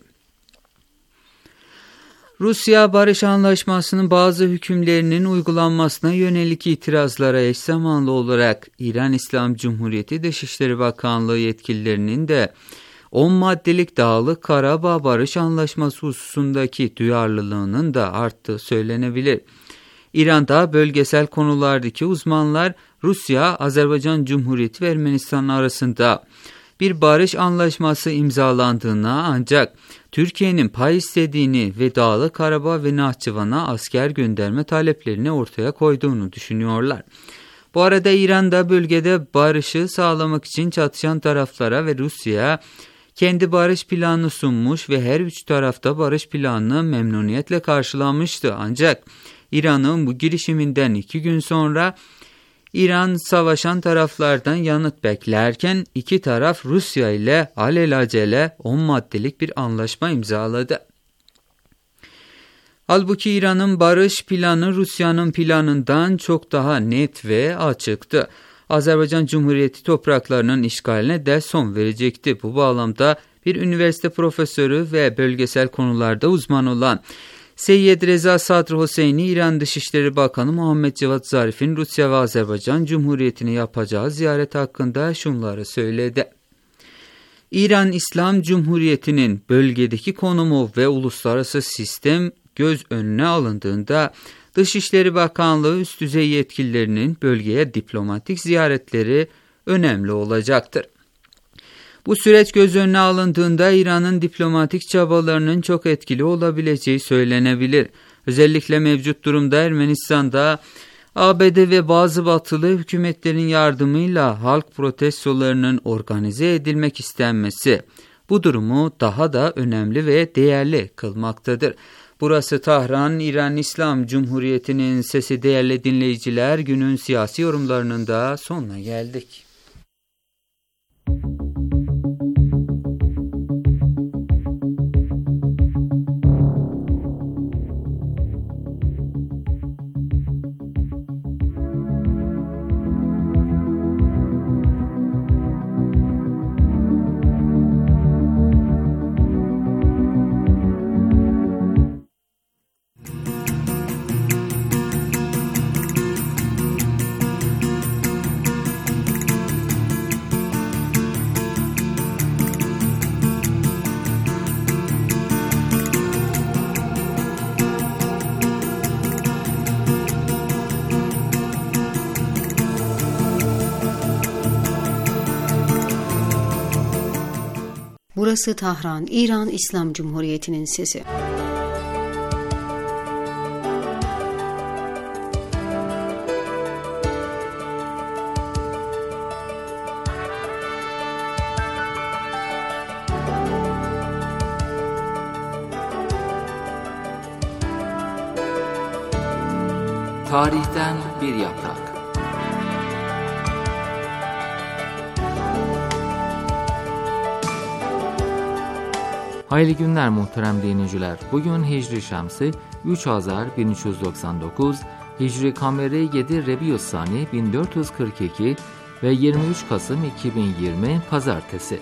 Rusya Barış Anlaşması'nın bazı hükümlerinin uygulanmasına yönelik itirazlara eş zamanlı olarak İran İslam Cumhuriyeti Dışişleri Bakanlığı yetkililerinin de on maddelik Dağlık Karabağ Barış Anlaşması hususundaki duyarlılığının da arttığı söylenebilir. İran'da bölgesel konulardaki uzmanlar Rusya, Azerbaycan Cumhuriyeti ve Ermenistan arasında bir barış anlaşması imzalandığına ancak Türkiye'nin pay istediğini ve Dağlık Karabağ ve Nahçıvan'a asker gönderme taleplerini ortaya koyduğunu düşünüyorlar. Bu arada İran'da bölgede barışı sağlamak için çatışan taraflara ve Rusya'ya kendi barış planını sunmuş ve her üç tarafta barış planını memnuniyetle karşılamıştı. Ancak İran'ın bu girişiminden iki gün sonra İran savaşan taraflardan yanıt beklerken iki taraf Rusya ile alelacele on maddelik bir anlaşma imzaladı. Halbuki İran'ın barış planı Rusya'nın planından çok daha net ve açıktı. Azerbaycan Cumhuriyeti topraklarının işgaline de son verecekti. Bu bağlamda bir üniversite profesörü ve bölgesel konularda uzman olan Seyyed Reza Sadr Hoseyni, İran Dışişleri Bakanı Muhammed Cevat Zarif'in Rusya ve Azerbaycan Cumhuriyeti'ne yapacağı ziyaret hakkında şunları söyledi. İran İslam Cumhuriyeti'nin bölgedeki konumu ve uluslararası sistem göz önüne alındığında Dışişleri Bakanlığı üst düzey yetkililerinin bölgeye diplomatik ziyaretleri önemli olacaktır. Bu süreç göz önüne alındığında İran'ın diplomatik çabalarının çok etkili olabileceği söylenebilir. Özellikle mevcut durumda Ermenistan'da A B D ve bazı batılı hükümetlerin yardımıyla halk protestolarının organize edilmek istenmesi bu durumu daha da önemli ve değerli kılmaktadır. Burası Tahran, İran İslam Cumhuriyeti'nin sesi. Değerli dinleyiciler, günün siyasi yorumlarının da sonuna geldik. Burası Tahran, İran İslam Cumhuriyeti'nin sesi. Tarihten bir yaprak. Hayırlı günler muhterem dinleyiciler. Bugün Hicri Şemsi üç Hazar bin üç yüz doksan dokuz, Hicri Kameri yedi Rebiü'l-Sani bin dört yüz kırk iki ve yirmi üç Kasım iki bin yirmi Pazartesi.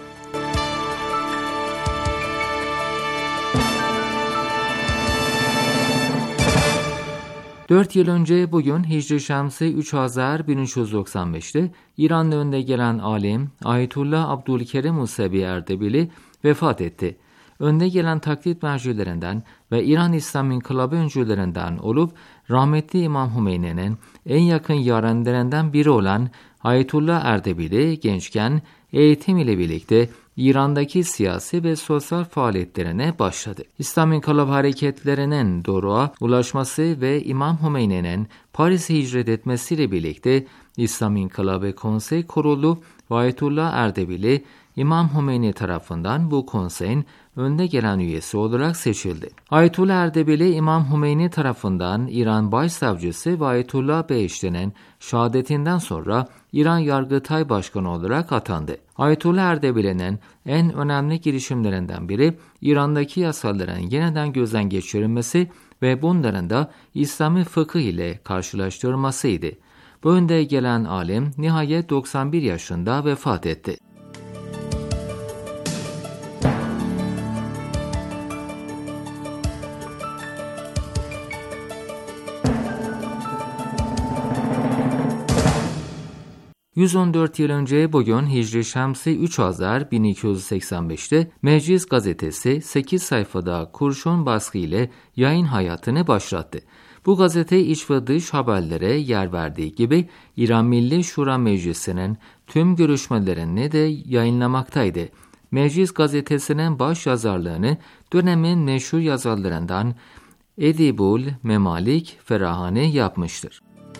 Dört yıl önce bugün Hicri Şemsi üç Hazar bin üç yüz doksan beş'te İran'da önde gelen alim Ayetullah Abdülkerim Musevi Erdebili vefat etti. Önde gelen taklit mercilerinden ve İran İslam İnkılabı öncülerinden olup rahmetli İmam Hümeyni'nin en yakın yarenlerinden biri olan Ayetullah Erdebili gençken eğitim ile birlikte İran'daki siyasi ve sosyal faaliyetlerine başladı. İslam İnkılabı hareketlerinin doruğa ulaşması ve İmam Hümeyni'nin Paris'e hicret etmesiyle birlikte İslam İnkılabı Konsey kurulu ve Ayetullah Erdebili İmam Hümeyni tarafından bu konseyin önde gelen üyesi olarak seçildi. Ayetullah Erdebili İmam Hümeyni tarafından İran Başsavcısı ve Ayetullah Behişti'nin şehadetinden sonra İran Yargıtay Başkanı olarak atandı. Ayetullah Erdebili'nin en önemli girişimlerinden biri İran'daki yasaların yeniden gözden geçirilmesi ve bunların da İslami fıkıh ile karşılaştırılmasıydı. Bu önde gelen alim nihayet doksan bir yaşında vefat etti. yüz on dört yıl önce bugün Hicri Şemsi üç Hazar bin iki yüz seksen beş'te Meclis gazetesi sekiz sayfada kurşun baskı ile yayın hayatını başlattı. Bu gazete iç ve dış haberlere yer verdiği gibi İran Milli Şura Meclisi'nin tüm görüşmelerini de yayınlamaktaydı. Meclis gazetesinin baş yazarlığını dönemin meşhur yazarlarından Edibul Memalik Ferahani yapmıştır.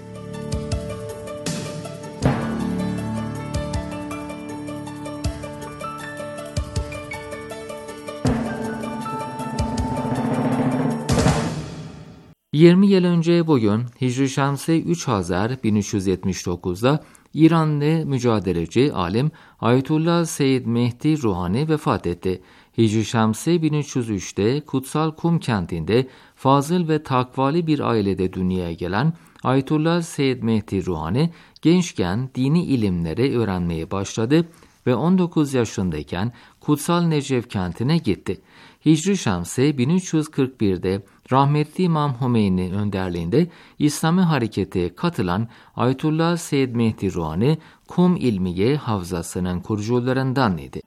yirmi yıl önce bugün Hicri Şemsi üç Hazar bin üç yüz yetmiş dokuz'da İranlı mücadeleci alim Ayetullah Seyyid Mehdi Ruhani vefat etti. Hicri Şemsi bin üç yüz üç'te Kutsal Kum kentinde fazıl ve takvali bir ailede dünyaya gelen Ayetullah Seyyid Mehdi Ruhani gençken dini ilimleri öğrenmeye başladı ve on dokuz yaşındayken Kutsal Necef kentine gitti. Hicri Şemsi bin üç yüz kırk bir'de rahmetli İmam Hümeyni önderliğinde İslami harekete katılan Ayetullah Seyyid Mehdi Ruhani, Kum İlmiye Havzası'nın kurucularından idi.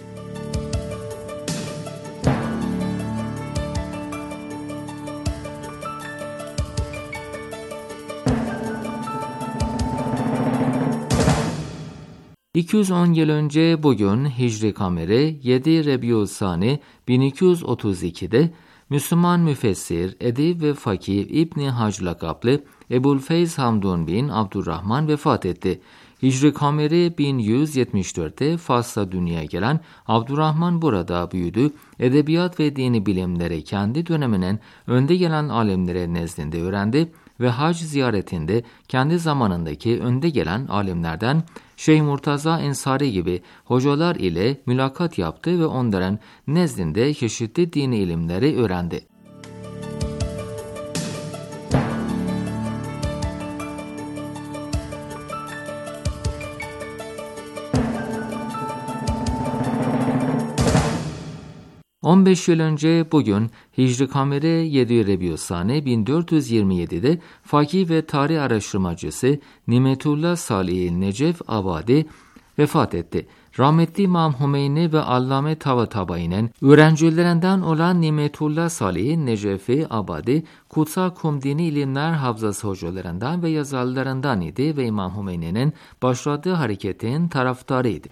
iki yüz on yıl önce bugün Hicri Kameri yedi Rebiü'l-Sani bin iki yüz otuz iki'de Müslüman müfessir, edib ve fakih İbn-i Hac lakaplı Ebu'l-Feyz Hamdun bin Abdurrahman vefat etti. Hicri Kameri bin yüz yetmiş dört'te Fas'ta dünyaya gelen Abdurrahman burada büyüdü. Edebiyat ve dini bilimleri kendi döneminin önde gelen alimleri nezdinde öğrendi ve hac ziyaretinde kendi zamanındaki önde gelen alimlerden Şeyh Murtaza Ensari gibi hocalar ile mülakat yaptı ve onların nezdinde çeşitli dini ilimleri öğrendi. on beş yıl önce bugün Hicri Kameri yedi Rebiü'l-Sani bin dört yüz yirmi yedi'de fakih ve tarih araştırmacısı Nimetullah Salih Necef Abadi vefat etti. Rahmetli İmam Hümeyni ve Allame Tabatabayi'nin öğrencilerinden olan Nimetullah Salih Necefi Abadi, Kutsal Kum Dini İlimler Havzası hocalarından ve yazarlarından idi ve İmam Hümeyni'nin başladığı hareketin taraftarıydı.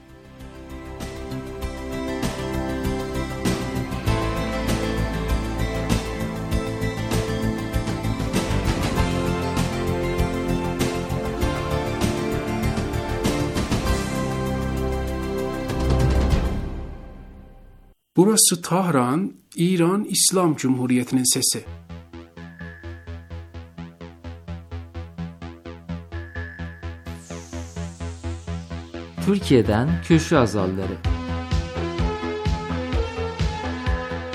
Burası Tahran, İran İslam Cumhuriyeti'nin sesi. Türkiye'den köşe yazarları.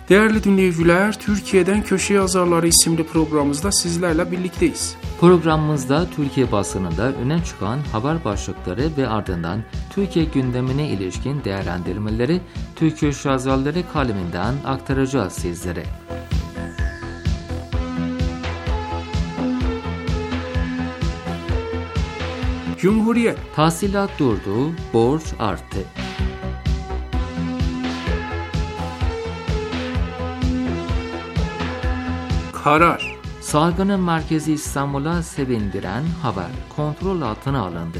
Değerli dinleyiciler, Türkiye'den Köşe Yazarları isimli programımızda sizlerle birlikteyiz. Programımızda Türkiye basınında öne çıkan haber başlıkları ve ardından Türkiye gündemine ilişkin değerlendirmeleri Türk Köşe Yazarları kaleminden aktaracağız sizlere. Cumhuriyet. Tahsilat durdu, borç arttı. Karar. Salgının merkezi İstanbul'a sevindiren haber kontrol altına alındı.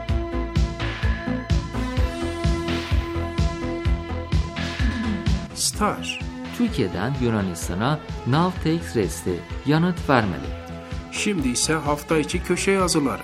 Staj. Türkiye'den Yunanistan'a Navtex resti yanıt vermeli. Şimdi ise hafta içi köşe yazıları.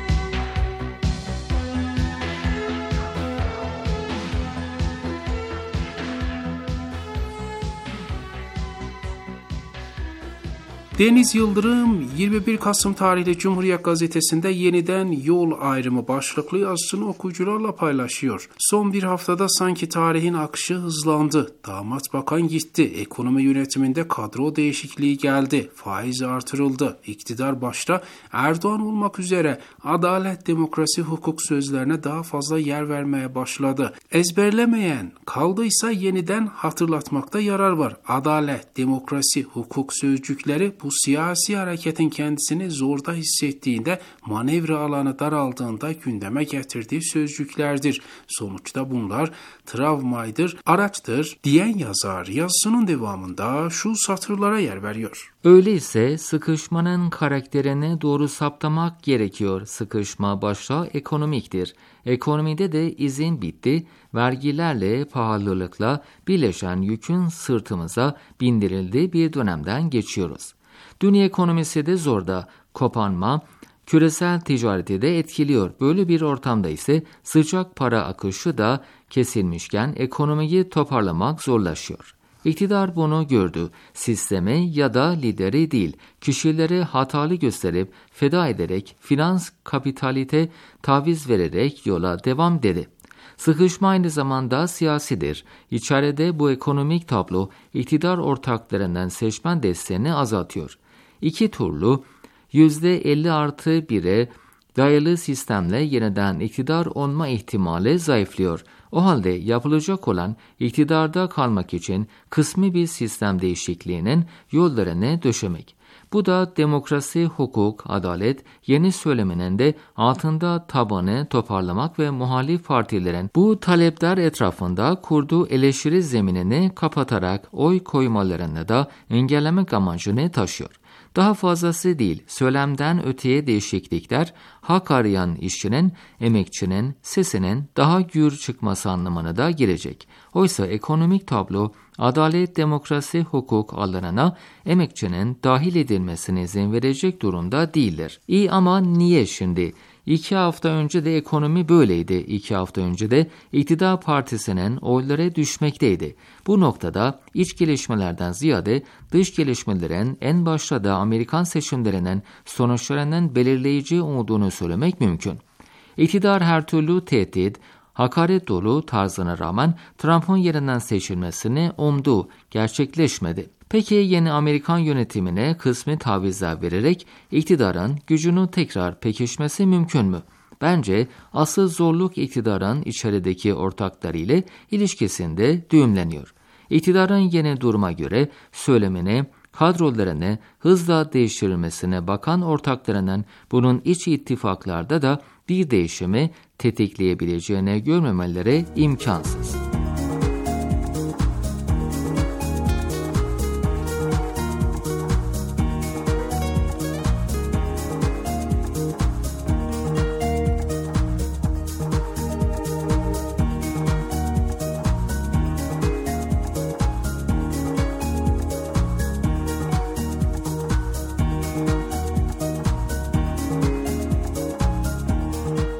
Deniz Yıldırım yirmi bir Kasım tarihli Cumhuriyet Gazetesi'nde yeniden yol ayrımı başlıklı yazısını okuyucularla paylaşıyor. Son bir haftada sanki tarihin akışı hızlandı. Damat bakan gitti. Ekonomi yönetiminde kadro değişikliği geldi. Faiz artırıldı. İktidar başta Erdoğan olmak üzere adalet, demokrasi, hukuk sözlerine daha fazla yer vermeye başladı. Ezberlemeyen kaldıysa yeniden hatırlatmakta yarar var. Adalet, demokrasi, hukuk sözcükleri bu siyasi hareketin kendisini zorda hissettiğinde, manevra alanı daraldığında gündeme getirdiği sözcüklerdir. Sonuçta bunlar travmaydır, araçtır diyen yazar yazısının devamında şu satırlara yer veriyor. Öyleyse sıkışmanın karakterini doğru saptamak gerekiyor. Sıkışma başta ekonomiktir. Ekonomide de izin bitti. Vergilerle, pahalılıkla birleşen yükün sırtımıza bindirildiği bir dönemden geçiyoruz. Dünya ekonomisi de zorda, kopanma, küresel ticareti de etkiliyor. Böyle bir ortamda ise sıcak para akışı da kesilmişken ekonomiyi toparlamak zorlaşıyor. İktidar bunu gördü. Sistemi ya da lideri değil, kişileri hatalı gösterip feda ederek finans kapitalite taviz vererek yola devam dedi. Sıkışma aynı zamanda siyasidir. İçeride bu ekonomik tablo iktidar ortaklarından seçmen desteğini azaltıyor. İki turlu yüzde elli artı bire dayalı sistemle yeniden iktidar olma ihtimali zayıflıyor. O halde yapılacak olan iktidarda kalmak için kısmi bir sistem değişikliğinin yollarını döşemek. Bu da demokrasi, hukuk, adalet yeni söyleminin de altında tabanı toparlamak ve muhalif partilerin bu talepler etrafında kurduğu eleştiri zeminini kapatarak oy koymalarını da engellemek amacını taşıyor. Daha fazlası değil, söylemden öteye değişiklikler, hak arayan işçinin, emekçinin sesinin daha gür çıkması anlamına da gelecek. Oysa ekonomik tablo, adalet, demokrasi, hukuk alanına emekçinin dahil edilmesine izin verecek durumda değildir. İyi ama niye şimdi? İki hafta önce de ekonomi böyleydi. İki hafta önce de iktidar partisinin oyları düşmekteydi. Bu noktada iç gelişmelerden ziyade dış gelişmelerin en başta da Amerikan seçimlerinin sonuçlarının belirleyici olduğunu söylemek mümkün. İktidar her türlü tehdit, hakaret dolu tarzına rağmen Trump'ın yerinden seçilmesini umdu, gerçekleşmedi. Peki yeni Amerikan yönetimine kısmi tavizler vererek iktidarın gücünü tekrar pekişmesi mümkün mü? Bence asıl zorluk iktidarın içerideki ortakları ile ilişkisinde düğümleniyor. İktidarın yeni duruma göre söylemini, kadrolarını hızla değiştirilmesine bakan ortaklarının bunun iç ittifaklarda da bir değişimi tetikleyebileceğini görmemeleri imkansız.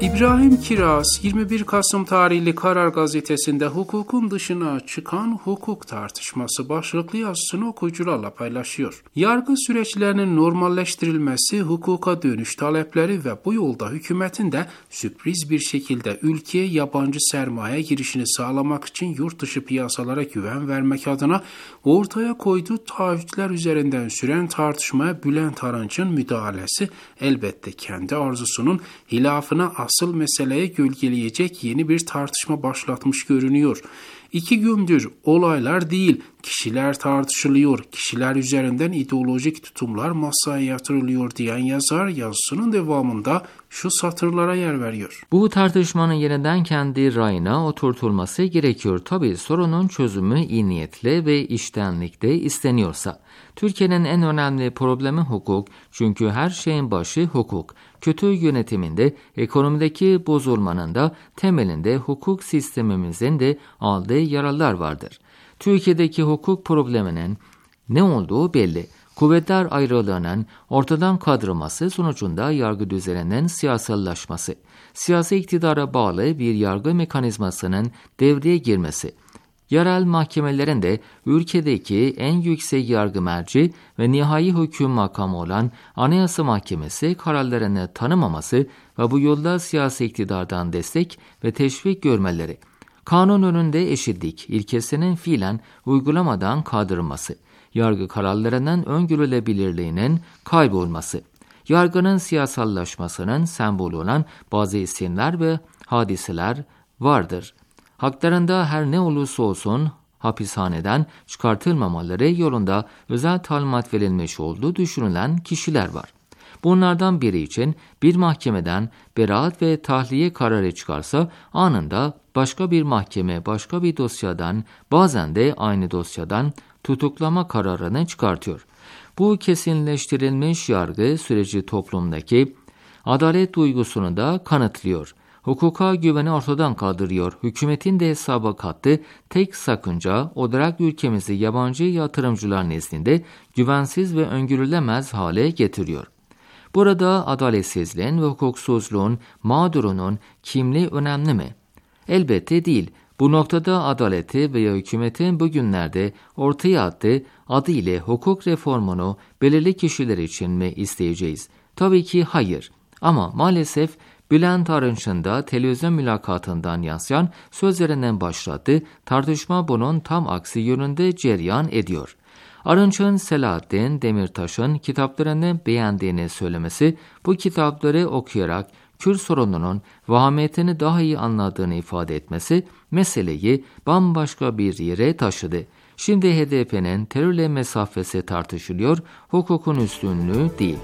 İbrahim Kiraz, yirmi bir Kasım tarihli Karar Gazetesi'nde hukukun dışına çıkan hukuk tartışması başlıklı yazısını okuyucularla paylaşıyor. Yargı süreçlerinin normalleştirilmesi, hukuka dönüş talepleri ve bu yolda hükümetin de sürpriz bir şekilde ülkeye yabancı sermaye girişini sağlamak için yurt dışı piyasalara güven vermek adına ortaya koyduğu taahhütler üzerinden süren tartışmaya Bülent Arınç'ın müdahalesi elbette kendi arzusunun hilafına asıl meseleye gölgeleyecek yeni bir tartışma başlatmış görünüyor. İki gündür olaylar değil, kişiler tartışılıyor, kişiler üzerinden ideolojik tutumlar masaya yatırılıyor diyen yazar yazısının devamında şu satırlara yer veriyor. Bu tartışmanın yeniden kendi rayına oturtulması gerekiyor. Tabii sorunun çözümü iyi niyetle ve içtenlikle isteniyorsa. Türkiye'nin en önemli problemi hukuk. Çünkü her şeyin başı hukuk. Kötü yönetiminde, ekonomideki bozulmanın da temelinde hukuk sistemimizin de aldığı yaralar vardır. Türkiye'deki hukuk probleminin ne olduğu belli. Kuvvetler ayrılığının ortadan kaldırılması sonucunda yargı düzeninin siyasallaşması, siyasi iktidara bağlı bir yargı mekanizmasının devreye girmesi, yerel mahkemelerin de ülkedeki en yüksek yargı merci ve nihai hüküm makamı olan Anayasa Mahkemesi kararlarını tanımaması ve bu yolda siyasi iktidardan destek ve teşvik görmeleri, kanun önünde eşitlik ilkesinin fiilen uygulamadan kaldırılması, yargı kararlarının öngörülebilirliğinin kaybolması, yargının siyasallaşmasının sembolü olan bazı isimler ve hadiseler vardır. Haklarında her ne olursa olsun hapishaneden çıkartılmamaları yolunda özel talimat verilmiş olduğu düşünülen kişiler var. Bunlardan biri için bir mahkemeden beraat ve tahliye kararı çıkarsa anında başka bir mahkeme başka bir dosyadan, bazen de aynı dosyadan tutuklama kararını çıkartıyor. Bu kesinleştirilmiş yargı süreci toplumdaki adalet duygusunu da kanıtlıyor. Hukuka güveni ortadan kaldırıyor. Hükümetin de hesaba kattığı tek sakınca olarak ülkemizi yabancı yatırımcılar nezdinde güvensiz ve öngörülemez hale getiriyor. Burada adaletsizliğin ve hukuksuzluğun mağdurunun kimliği önemli mi? Elbette değil. Bu noktada adaleti veya hükümetin bugünlerde ortaya attığı adı ile hukuk reformunu belirli kişiler için mi isteyeceğiz? Tabii ki hayır. Ama maalesef Bülent Arınç'ın da televizyon mülakatından yansıyan sözlerinden başladığı tartışma bunun tam aksi yönünde cereyan ediyor. Arınç'ın Selahattin Demirtaş'ın kitaplarını beğendiğini söylemesi, bu kitapları okuyarak Kürt sorununun vahametini daha iyi anladığını ifade etmesi meseleyi bambaşka bir yere taşıdı. Şimdi H D P'nin terörle mesafesi tartışılıyor, hukukun üstünlüğü değil.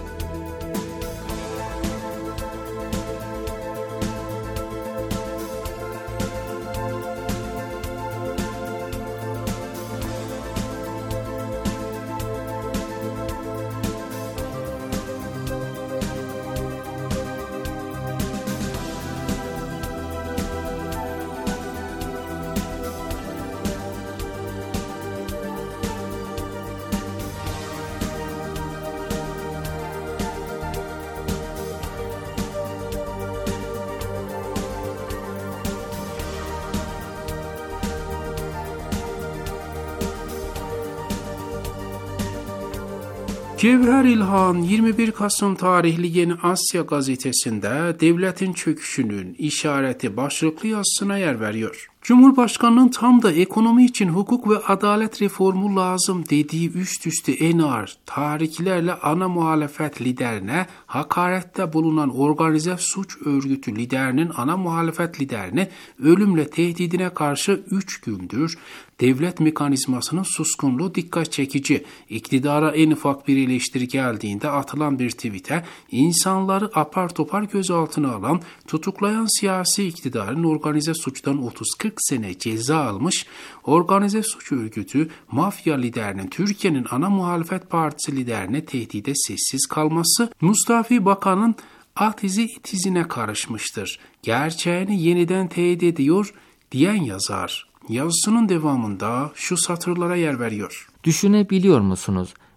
Cevher İlhan yirmi bir Kasım tarihli Yeni Asya gazetesinde devletin çöküşünün işareti başlıklı yazısına yer veriyor. Cumhurbaşkanının tam da ekonomi için hukuk ve adalet reformu lazım dediği üst üste en ağır tarihlerle ana muhalefet liderine hakarette bulunan organize suç örgütü liderinin ana muhalefet liderine ölümle tehdidine karşı üç gündür devlet mekanizmasının suskunluğu dikkat çekici. İktidara en ufak bir eleştiri geldiğinde atılan bir tweet'e insanları apar topar gözaltına alan, tutuklayan siyasi iktidarın organize suçtan otuz kırk sene ceza almış, organize suç örgütü mafya liderinin Türkiye'nin ana muhalefet partisi liderine tehdide sessiz kalması, Mustafa Bakan'ın at izi it izine karışmıştır. Gerçeğini yeniden teyit ediyor diyen yazar yazısının devamında şu satırlara yer veriyor. Düşünebiliyor musunuz?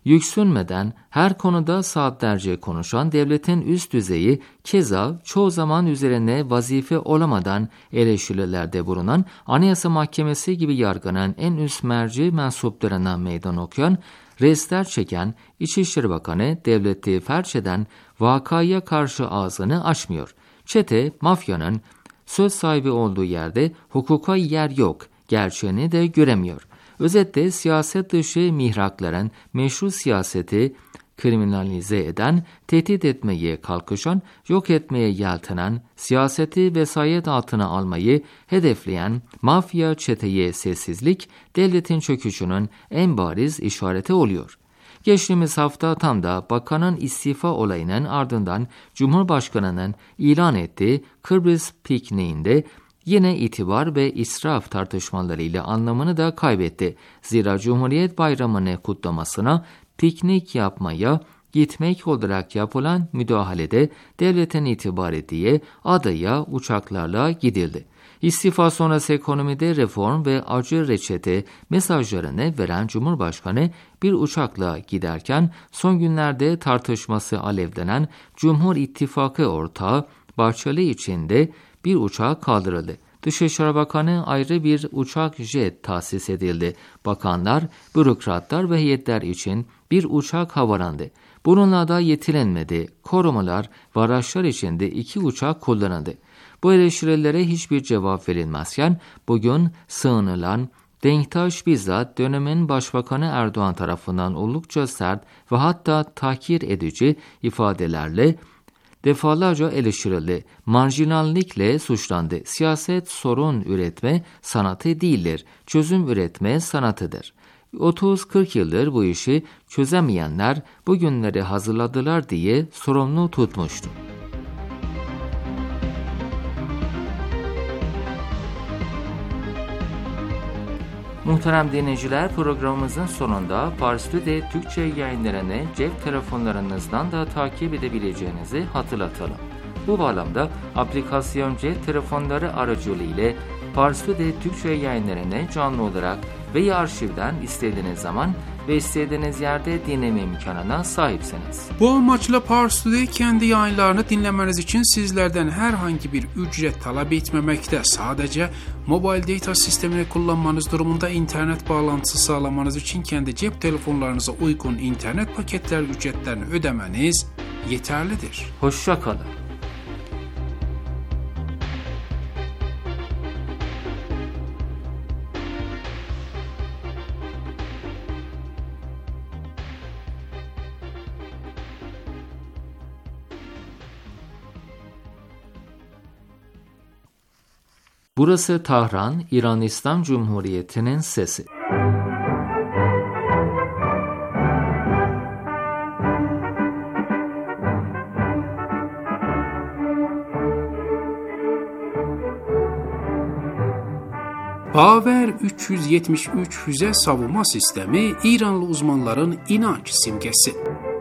yüksünmeden her konuda saatlerce konuşan devletin üst düzeyi, keza çoğu zaman üzerine vazife olamadan eleştirilerde bulunan Anayasa Mahkemesi gibi yargının en üst merci mensuplarına meydan okuyan, restler çeken İçişleri Bakanı devleti felç eden vakaya karşı ağzını açmıyor. Çete, mafyanın söz sahibi olduğu yerde hukuka yer yok gerçeğini de göremiyor. Özetle siyaset dışı mihrakların meşru siyaseti kriminalize eden, tehdit etmeye kalkışan, yok etmeye yeltenen, siyaseti vesayet altına almayı hedefleyen mafya çeteye sessizlik, devletin çöküşünün en bariz işareti oluyor. Geçtiğimiz hafta tam da bakanın istifa olayının ardından Cumhurbaşkanı'nın ilan ettiği Kıbrıs pikniğinde yine itibar ve israf tartışmalarıyla anlamını da kaybetti. Zira Cumhuriyet Bayramı'nı kutlamasına piknik yapmaya gitmek olarak yapılan müdahalede devletin itibar ettiği adaya uçaklarla gidildi. İstifa sonrası ekonomide reform ve acı reçete mesajlarını veren Cumhurbaşkanı bir uçakla giderken son günlerde tartışması alevlenen Cumhur İttifakı ortağı Bahçeli için de bir uçak kaldırıldı. Dışişleri Bakanı ayrı bir uçak jet tahsis edildi. Bakanlar, bürokratlar ve heyetler için bir uçak havalandı. Bununla da yetilenmedi. Korumalar ve araçlar için de iki uçak kullanıldı. Bu eleştirilere hiçbir cevap verilmezken bugün sığınılan Denktaş bizzat dönemin Başbakanı Erdoğan tarafından oldukça sert ve hatta tahkir edici ifadelerle defalarca eleştirildi. Marjinallikle suçlandı. Siyaset sorun üretme sanatı değildir. Çözüm üretme sanatıdır. otuz kırk yıldır bu işi çözemeyenler bugünleri hazırladılar diye sorumlu tutmuştu. Muhterem dinleyiciler, programımızın sonunda Fars Today Türkçe yayınlarını cep telefonlarınızdan da takip edebileceğinizi hatırlatalım. Bu bağlamda aplikasyon cep telefonları aracılığıyla Fars Today Türkçe yayınlarını canlı olarak veya arşivden istediğiniz zaman ve istediğiniz yerde dinleme imkanına sahipsiniz. Bu amaçla Fars Today kendi yayınlarını dinlemeniz için sizlerden herhangi bir ücret talep etmemekte. Sadece mobile data sistemini kullanmanız durumunda internet bağlantısı sağlamanız için kendi cep telefonlarınıza uygun internet paketler ücretlerini ödemeniz yeterlidir. Hoşça kalın. Burası Tahran, İran İslam Cumhuriyeti'nin sesi. Baver üç yüz yetmiş üç füze savunma sistemi İranlı uzmanların inanç simgesi.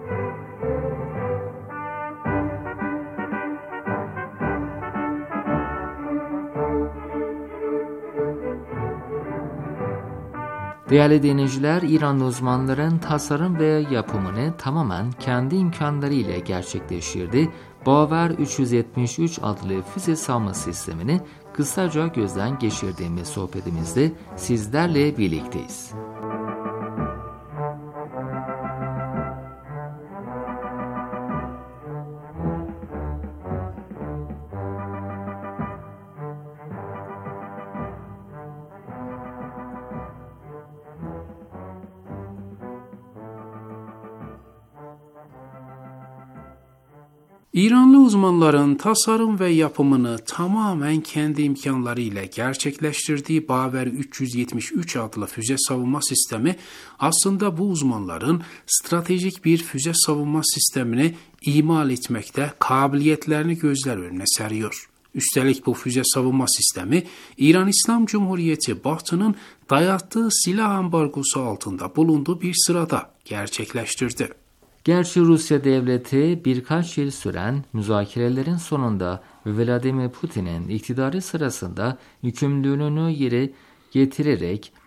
Değerli dinleyiciler, İranlı uzmanların tasarım ve yapımını tamamen kendi imkanlarıyla gerçekleştirdi. Baver üç yüz yetmiş üç adlı füze savunma sistemini kısaca gözden geçirdiğimiz sohbetimizde sizlerle birlikteyiz. İranlı uzmanların tasarım ve yapımını tamamen kendi imkanlarıyla gerçekleştirdiği Baver üç yüz yetmiş üç adlı füze savunma sistemi aslında bu uzmanların stratejik bir füze savunma sistemini imal etmekte kabiliyetlerini gözler önüne seriyor. Üstelik bu füze savunma sistemi İran İslam Cumhuriyeti Batı'nın dayattığı silah ambargosu altında bulunduğu bir sırada gerçekleştirdi. Gerçi Rusya devleti birkaç yıl süren müzakerelerin sonunda Vladimir Putin'in iktidarı sırasında yükümlülüğünü yere getirerek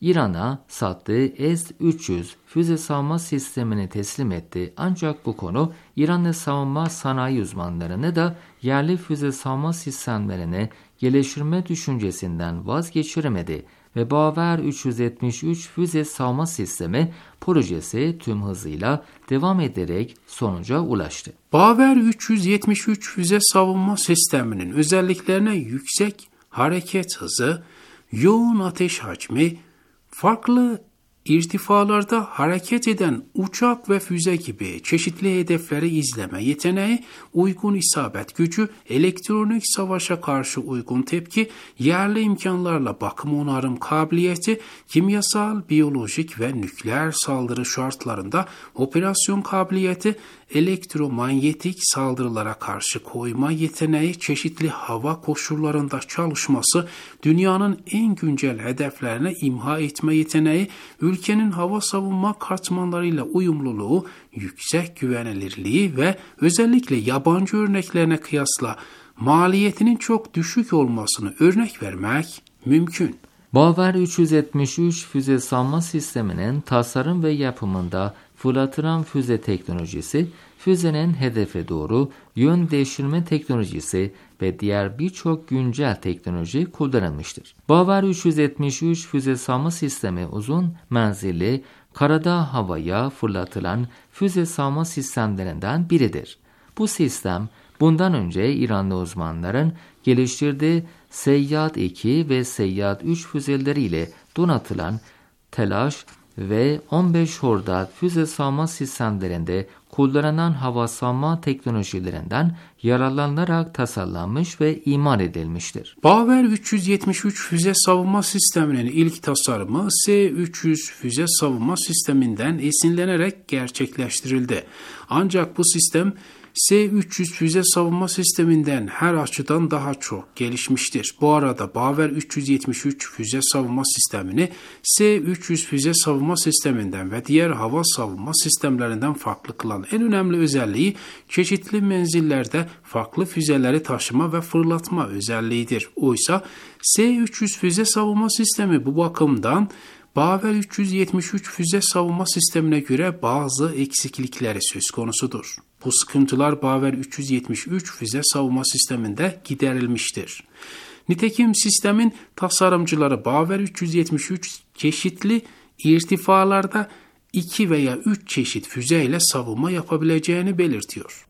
İran'a sattığı S üç yüz füze savunma sistemini teslim etti. Ancak bu konu İranlı savunma sanayi uzmanlarını da yerli füze savunma sistemlerini geliştirme düşüncesinden vazgeçiremedi ve Baver üç yüz yetmiş üç füze savunma sistemi projesi tüm hızıyla devam ederek sonuca ulaştı. Baver üç yüz yetmiş üç füze savunma sisteminin özelliklerine yüksek hareket hızı, yoğun ateş hacmi, farklı irtifalarda hareket eden uçak ve füze gibi çeşitli hedefleri izleme yeteneği, uygun isabet gücü, elektronik savaşa karşı uygun tepki, yerli imkanlarla bakım onarım kabiliyeti, kimyasal, biyolojik ve nükleer saldırı şartlarında operasyon kabiliyeti, elektromanyetik saldırılara karşı koyma yeteneği, çeşitli hava koşullarında çalışması, dünyanın en güncel hedeflerine imha etme yeteneği, ülkenin hava savunma katmanlarıyla uyumluluğu, yüksek güvenilirliği ve özellikle yabancı örneklerine kıyasla maliyetinin çok düşük olmasını örnek vermek mümkün. Baver üç yüz yetmiş üç füze savunma sisteminin tasarım ve yapımında fırlatılan füze teknolojisi, füzenin hedefe doğru yön değiştirme teknolojisi ve diğer birçok güncel teknoloji kullanılmıştır. Baver üç yüz yetmiş üç füze savunma sistemi uzun menzilli, karada havaya fırlatılan füze savunma sistemlerinden biridir. Bu sistem, bundan önce İranlı uzmanların geliştirdiği Seyyad iki ve Seyyad üç füzeleriyle donatılan Telaş ve on beş Hordad füze savunma sistemlerinde kullanılan hava savunma teknolojilerinden yararlanarak tasarlanmış ve imal edilmiştir. Baver üç yüz yetmiş üç füze savunma sisteminin ilk tasarımı S üç yüz füze savunma sisteminden esinlenerek gerçekleştirildi. Ancak bu sistem S üç yüz füze savunma sisteminden her açıdan daha çok gelişmiştir. Bu arada Baver üç yüz yetmiş üç füze savunma sistemini S üç yüz füze savunma sisteminden ve diğer hava savunma sistemlerinden farklı kılan en önemli özelliği çeşitli menzillerde farklı füzeleri taşıma ve fırlatma özelliğidir. Oysa S üç yüz füze savunma sistemi bu bakımdan Baver üç yüz yetmiş üç füze savunma sistemine göre bazı eksiklikleri söz konusudur. Bu sıkıntılar Baver üç yüz yetmiş üç füze savunma sisteminde giderilmiştir. Nitekim sistemin tasarımcıları Baver üç yüz yetmiş üç çeşitli irtifalarda iki veya üç çeşit füzeyle savunma yapabileceğini belirtiyor.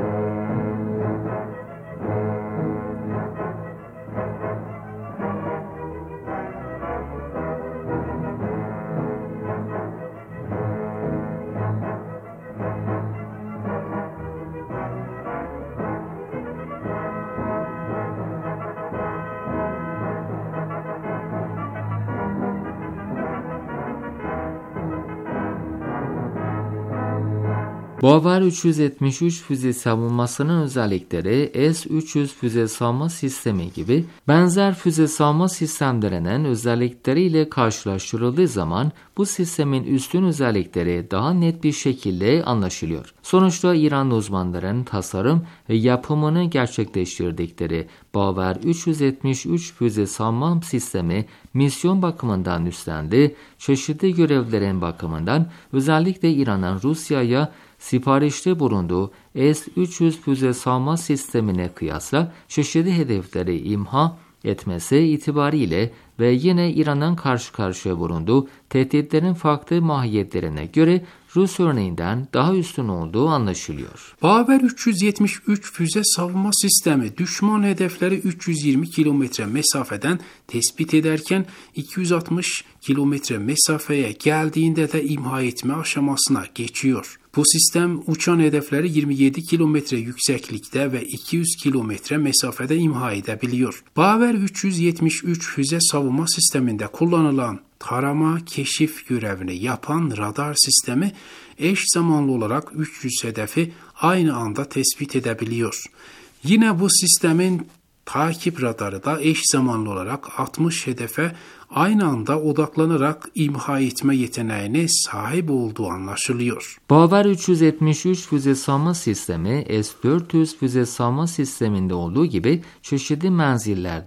Baver üç yüz yetmiş üç füze savunmasının özellikleri S üç yüz füze savunma sistemi gibi benzer füze savunma sistemlerinin özellikleriyle karşılaştırıldığı zaman bu sistemin üstün özellikleri daha net bir şekilde anlaşılıyor. Sonuçta İranlı uzmanların tasarım ve yapımını gerçekleştirdikleri Baver üç yüz yetmiş üç füze savunma sistemi misyon bakımından üstlendi, çeşitli görevlerin bakımından özellikle İran'ın Rusya'ya siparişte bulunduğu S üç yüz füze savunma sistemine kıyasla çeşitli hedefleri imha etmesi itibariyle ve yine İran'ın karşı karşıya bulunduğu tehditlerin farklı mahiyetlerine göre Rus örneğinden daha üstün olduğu anlaşılıyor. Baver üç yüz yetmiş üç füze savunma sistemi düşman hedefleri üç yüz yirmi kilometre mesafeden tespit ederken iki yüz altmış kilometre mesafeye geldiğinde de imha etme aşamasına geçiyor. Bu sistem uçan hedefleri yirmi yedi kilometre yükseklikte ve iki yüz kilometre mesafede imha edebiliyor. Baver üç yüz yetmiş üç füze savunma sisteminde kullanılan tarama, keşif görevini yapan radar sistemi eş zamanlı olarak üç yüz hedefi aynı anda tespit edebiliyor. Yine bu sistemin takip radarı da eş zamanlı olarak altmış hedefe aynı anda odaklanarak imha etme yeteneğine sahip olduğu anlaşılıyor. Baver üç yüz yetmiş üç füze savunma sistemi S dört yüz füze savunma sisteminde olduğu gibi çeşitli menzillerde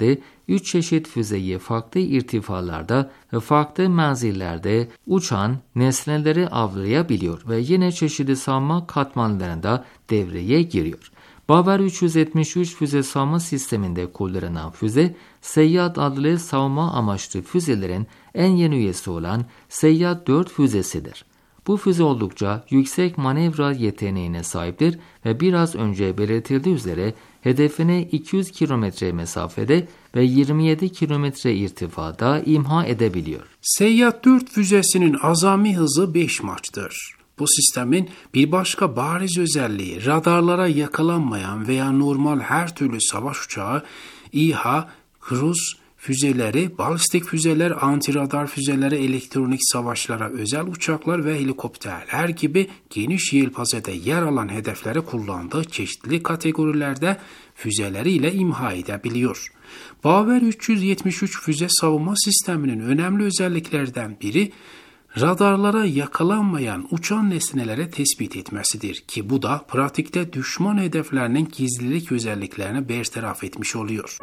üç çeşit füzeyi farklı irtifalarda ve farklı menzillerde uçan nesneleri avlayabiliyor ve yine çeşitli savunma katmanlarında devreye giriyor. Baver üç yüz yetmiş üç füze savunma sisteminde kullanılan füze, Seyyad adlı savunma amaçlı füzelerin en yeni üyesi olan Seyyad dört füzesidir. Bu füze oldukça yüksek manevra yeteneğine sahiptir ve biraz önce belirtildiği üzere hedefine iki yüz kilometre mesafede ve yirmi yedi kilometre irtifada imha edebiliyor. Seyyad dört füzesinin azami hızı beş Mach'tır. Bu sistemin bir başka bariz özelliği radarlara yakalanmayan veya normal her türlü savaş uçağı, İHA, kruz füzeleri, balistik füzeler, antiradar füzeleri, elektronik savaşlara özel uçaklar ve helikopterler gibi geniş yelpazede yer alan hedefleri kullandığı çeşitli kategorilerde füzeleriyle imha edebiliyor. Baver üç yüz yetmiş üç füze savunma sisteminin önemli özelliklerden biri, radarlara yakalanmayan uçan nesnelere tespit etmesidir ki bu da pratikte düşman hedeflerinin gizlilik özelliklerini bertaraf etmiş oluyor.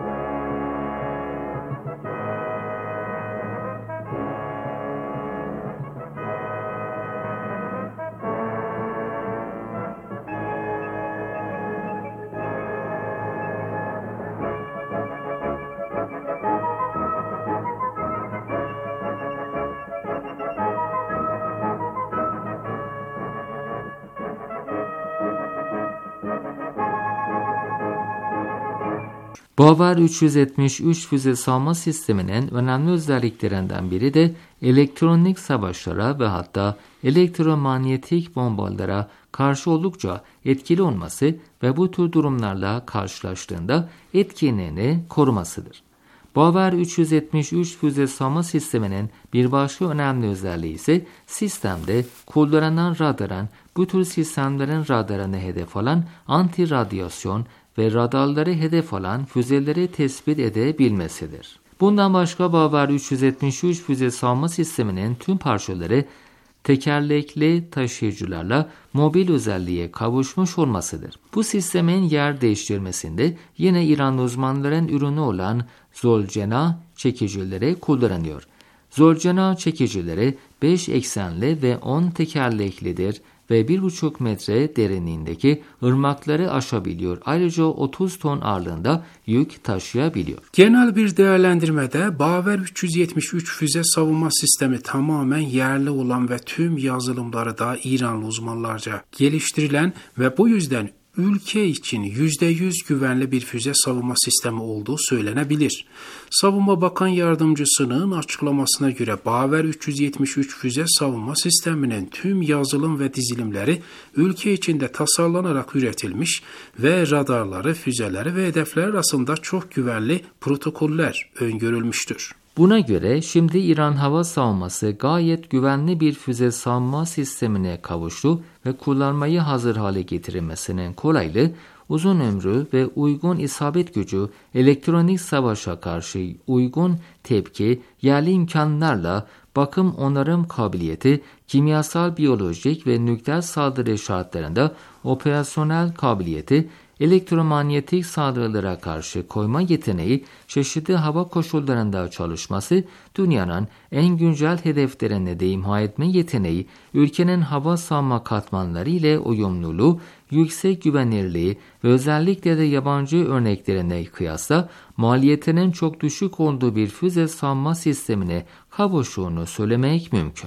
Baver üç yüz yetmiş üç füze savunma sisteminin önemli özelliklerinden biri de elektronik savaşlara ve hatta elektromanyetik bombalara karşı oldukça etkili olması ve bu tür durumlarla karşılaştığında etkinliğini korumasıdır. Baver üç yüz yetmiş üç füze savunma sisteminin bir başka önemli özelliği ise sistemde kullanılan radarın bu tür sistemlerin radarını hedef alan anti-radyasyon ve radarları hedef alan füzeleri tespit edebilmesidir. Bundan başka Baver üç yüz yetmiş üç füze savunma sisteminin tüm parçaları tekerlekli taşıyıcılarla mobil özelliğe kavuşmuş olmasıdır. Bu sistemin yer değiştirmesinde yine İranlı uzmanların ürünü olan Zolcena çekicileri kullanılıyor. Zolcena çekicileri beş eksenli ve on tekerleklidir ve bir buçuk metre derinliğindeki ırmakları aşabiliyor. Ayrıca otuz ton ağırlığında yük taşıyabiliyor. Genel bir değerlendirmede Baver üç yüz yetmiş üç füze savunma sistemi tamamen yerli olan ve tüm yazılımları da İranlı uzmanlarca geliştirilen ve bu yüzden ülke için yüzde yüz güvenli bir füze savunma sistemi olduğu söylenebilir. Savunma Bakan Yardımcısının açıklamasına göre Baver üç yüz yetmiş üç füze savunma sisteminin tüm yazılım ve dizilimleri ülke içinde tasarlanarak üretilmiş ve radarları, füzeleri ve hedefler arasında çok güvenli protokoller öngörülmüştür. Buna göre şimdi İran hava savunması gayet güvenli bir füze savunma sistemine kavuştu ve kullanmayı hazır hale getirilmesinin kolaylığı, uzun ömrü ve uygun isabet gücü, elektronik savaşa karşı uygun tepki, yerli imkanlarla bakım onarım kabiliyeti, kimyasal, biyolojik ve nükleer saldırı şartlarında operasyonel kabiliyeti, elektromanyetik saldırılara karşı koyma yeteneği, çeşitli hava koşullarında çalışması, dünyanın en güncel hedeflerini de imha etme yeteneği, ülkenin hava savunma katmanları ile uyumluluğu, yüksek güvenilirliği ve özellikle de yabancı örneklerine kıyasla maliyetinin çok düşük olduğu bir füze savunma sistemine kavuştuğunu söylemek mümkün.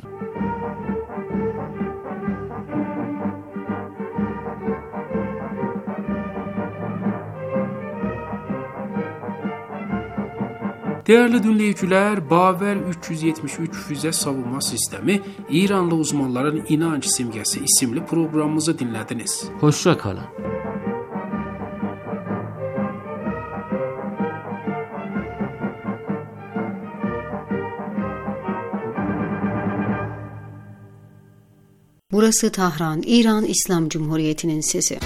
Değerli dinleyiciler, Baver üç yüz yetmiş üç füze savunma sistemi İranlı uzmanların inanç simgesi isimli programımızı dinlediniz. Hoşça kalın. Burası Tahran, İran İslam Cumhuriyeti'nin sesi.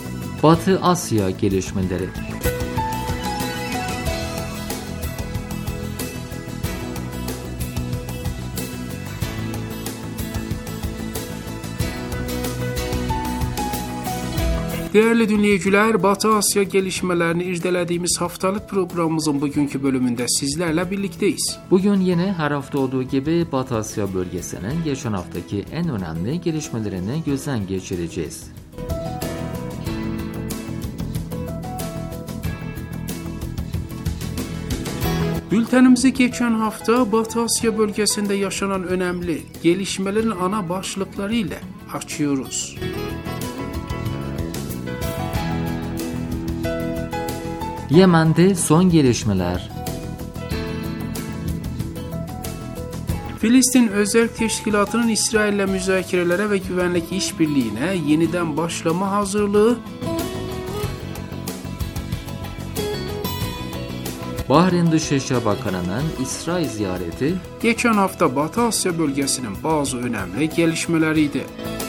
Batı Asya gelişmeleri. Değerli dinleyiciler, Batı Asya gelişmelerini irdelediğimiz haftalık programımızın bugünkü bölümünde sizlerle birlikteyiz. Bugün yine her hafta olduğu gibi Batı Asya bölgesinin geçen haftaki en önemli gelişmelerini gözden geçireceğiz. Bültenimizi geçen hafta Batı Asya bölgesinde yaşanan önemli gelişmelerin ana başlıkları ile açıyoruz. Yemen'de son gelişmeler. Filistin Özel Teşkilatı'nın İsrail'le müzakerelere ve güvenlik işbirliğine yeniden başlama hazırlığı, Bahreyn Dışişleri Bakanı'nın İsrail ziyareti, geçen hafta Batı Asya bölgesinin bazı önemli gelişmeleriydi.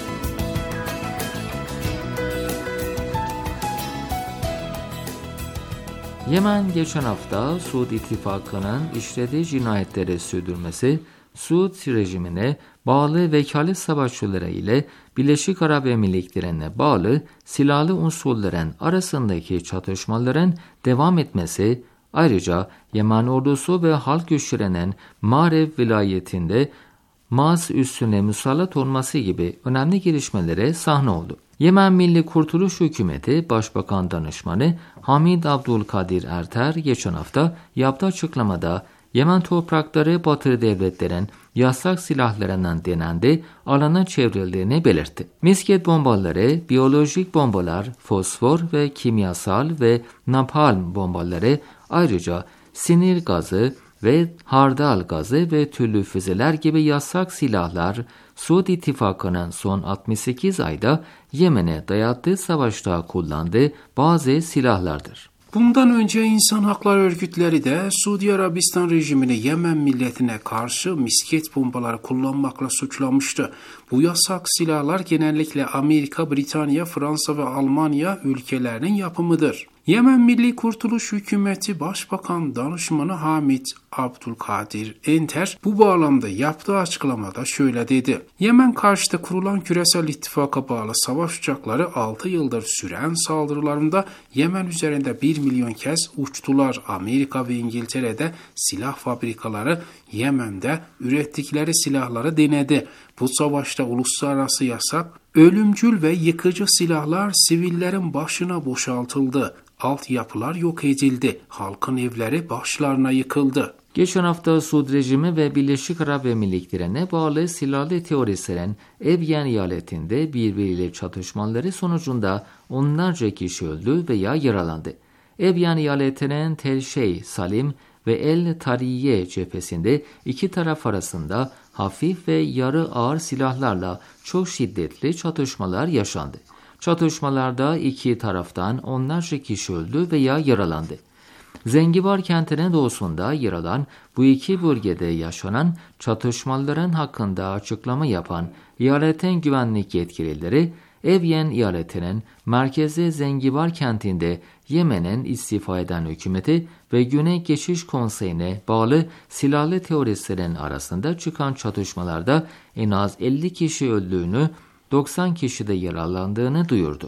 Yemen geçen hafta Suud İttifakı'nın işlediği cinayetleri sürdürmesi, Suud rejimine bağlı vekalet savaşçıları ile Birleşik Arap Emirlikleri'ne bağlı silahlı unsurların arasındaki çatışmaların devam etmesi, ayrıca Yemen ordusu ve halk güçlerinin Ma'rib vilayetinde Maz üssüne musallat olması gibi önemli gelişmelere sahne oldu. Yemen Milli Kurtuluş Hükümeti Başbakan Danışmanı Hamid Abdülkadir Erter geçen hafta yaptığı açıklamada Yemen toprakları Batı devletlerin yasak silahlarından denendi, alana çevrildiğini belirtti. Misket bombaları, biyolojik bombalar, fosfor ve kimyasal ve napalm bombaları, ayrıca sinir gazı ve hardal gazı ve tüllü füzeler gibi yasak silahlar Suud İttifakı'nın son altmış sekiz ayda Yemen'e dayattığı savaşta kullandığı bazı silahlardır. Bundan önce insan hakları örgütleri de Suudi Arabistan rejimini Yemen milletine karşı misket bombaları kullanmakla suçlamıştı. Bu yasak silahlar genellikle Amerika, Britanya, Fransa ve Almanya ülkelerinin yapımıdır. Yemen Milli Kurtuluş Hükümeti Başbakan Danışmanı Hamid Abdülkadir Enter bu bağlamda yaptığı açıklamada şöyle dedi. Yemen karşıtı kurulan küresel ittifaka bağlı savaş uçakları altı yıldır süren saldırılarında Yemen üzerinde bir milyon kez uçtular. Amerika ve İngiltere'de silah fabrikaları Yemen'de ürettikleri silahları denedi. Bu savaşta uluslararası yasak, ölümcül ve yıkıcı silahlar sivillerin başına boşaltıldı. Altyapılar yok edildi. Halkın evleri başlarına yıkıldı. Geçen hafta Suud rejimi ve Birleşik Arap Emirlikleri'ne bağlı silahlı teröristlerin Evyen eyaletinde birbiriyle çatışmaları sonucunda onlarca kişi öldü veya yaralandı. Evyen eyaletinin Tel Şeyh Salim ve El Tariye cephesinde iki taraf arasında hafif ve yarı ağır silahlarla çok şiddetli çatışmalar yaşandı. Çatışmalarda iki taraftan onlarca kişi öldü veya yaralandı. Zengibar kentinin doğusunda yer alan bu iki bölgede yaşanan çatışmaların hakkında açıklama yapan eyaletin güvenlik yetkilileri, Evyen eyaletinin merkezi Zengibar kentinde Yemen'in istifa eden hükümeti ve Güney Geçiş Konseyi'ne bağlı silahlı teröristlerin arasında çıkan çatışmalarda en az elli kişi öldüğünü, doksan kişi de yaralandığını duyurdu.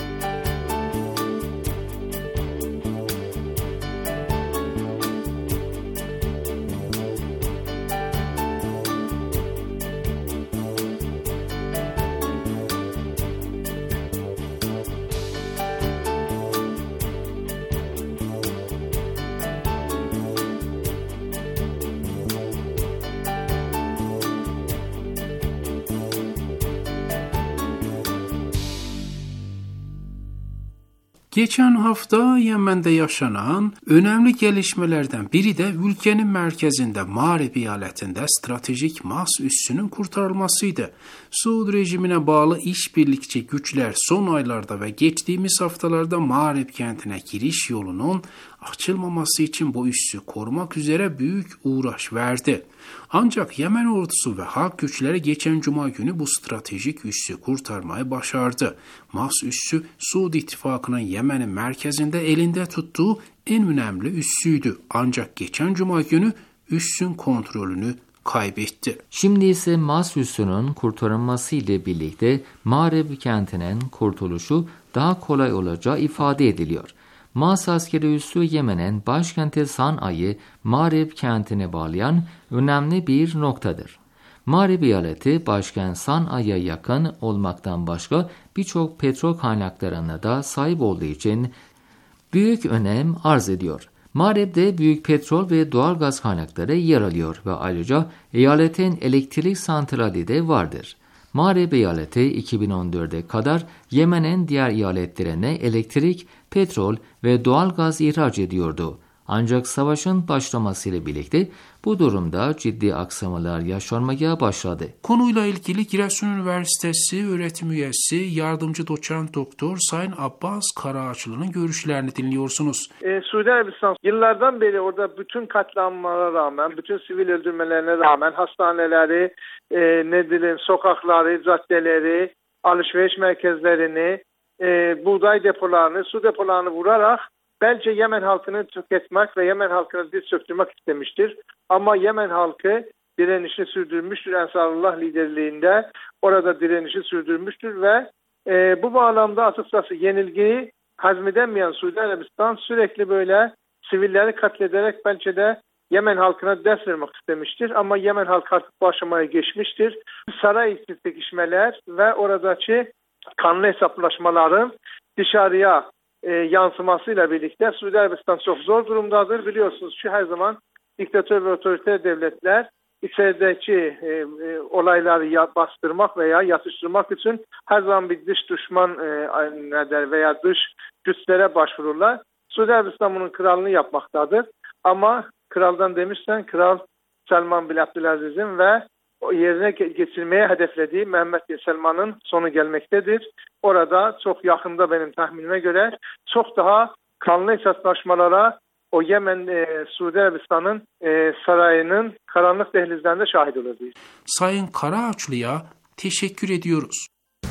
Geçen hafta Yemen'de yaşanan önemli gelişmelerden biri de ülkenin merkezinde Ma'rib eyaletinde stratejik Mas üssünün kurtarılmasıydı. Suud rejimine bağlı işbirlikçi güçler son aylarda ve geçtiğimiz haftalarda Ma'rib kentine giriş yolunun açılmaması için bu üssü korumak üzere büyük uğraş verdi. Ancak Yemen ordusu ve halk güçleri geçen cuma günü bu stratejik üssü kurtarmayı başardı. Mas üssü Suud İttifakı'nın Yemen'in merkezinde elinde tuttuğu en önemli üssüydü. Ancak geçen cuma günü üssün kontrolünü kaybetti. Şimdi ise Mas üssünün kurtarılması ile birlikte Mağrib kentinin kurtuluşu daha kolay olacağı ifade ediliyor. Mas askeri üssü Yemen'in başkenti San'a'yı Mağrib kentine bağlayan önemli bir noktadır. Mağrib eyaleti başkent San'a'ya yakın olmaktan başka birçok petrol kaynaklarına da sahip olduğu için büyük önem arz ediyor. Mağrib'de büyük petrol ve doğalgaz kaynakları yer alıyor ve ayrıca eyaletin elektrik santrali de vardır. Mağrib eyaleti iki bin on dörde kadar Yemen'in diğer eyaletlerine elektrik, petrol ve doğalgaz ihraç ediyordu. Ancak savaşın başlamasıyla birlikte bu durumda ciddi aksamalar yaşanmaya başladı. Konuyla ilgili Giresun Üniversitesi öğretim üyesi yardımcı doçent doktor Sayın Abbas Karaağaçlı'nın görüşlerini dinliyorsunuz. Ee, Suudi Arabistan yıllardan beri orada bütün katliamlara rağmen, bütün sivil öldürmelerine rağmen hastaneleri, e, ne diyelim, sokakları, caddeleri, alışveriş merkezlerini, e, buğday depolarını, su depolarını vurarak belki Yemen halkını tüketmek ve Yemen halkını diz çöktürmek istemiştir. Ama Yemen halkı direnişini sürdürmüştür. Ensarullah liderliğinde orada direnişi sürdürmüştür ve e, bu bağlamda açıkçası yenilgiyi hazmedemeyen Suudi Arabistan sürekli böyle sivilleri katlederek belki de Yemen halkına ders vermek istemiştir. Ama Yemen halkı artık bu aşamaya geçmiştir. Saray içi çekişmeler ve oradaki kanlı hesaplaşmaların dışarıya E, yansımasıyla birlikte Suudi Arabistan çok zor durumdadır. Biliyorsunuz şu her zaman diktatör ve otoriter devletler içerideki e, e, olayları ya, bastırmak veya yatıştırmak için her zaman bir dış düşman e, veya dış güçlere başvururlar. Suudi Arabistan bunun kralını yapmaktadır. Ama kraldan demişsen Kral Selman bin Abdülaziz'in ve o yerine geçirmeye hedeflediği Mehmet bin Selman'ın sonu gelmektedir. Orada çok yakında benim tahminime göre çok daha kanlı hesaplaşmalara o Yemen, e, Suudi Arabistan'ın e, sarayının karanlık dehlizlerinde şahit olacağız. Sayın Karaağaçlı'ya teşekkür ediyoruz.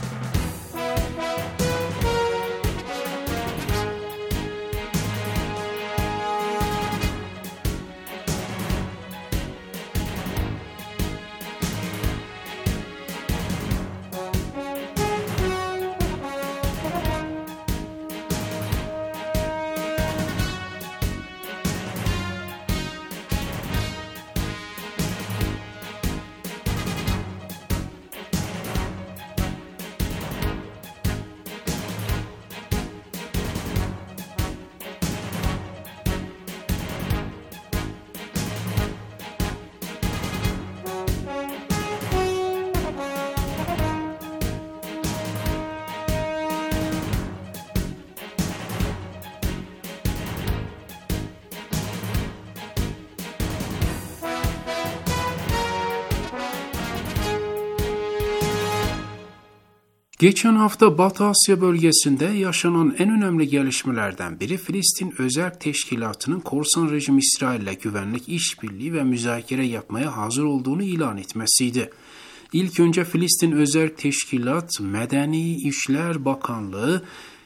Geçen hafta Batı Asya bölgesinde yaşanan en önemli gelişmelerden biri Filistin Özerk Teşkilatı'nın korsan rejim İsrail'le güvenlik işbirliği ve müzakere yapmaya hazır olduğunu ilan etmesiydi. İlk önce Filistin Özerk Teşkilat Medeni İşler Bakanlığı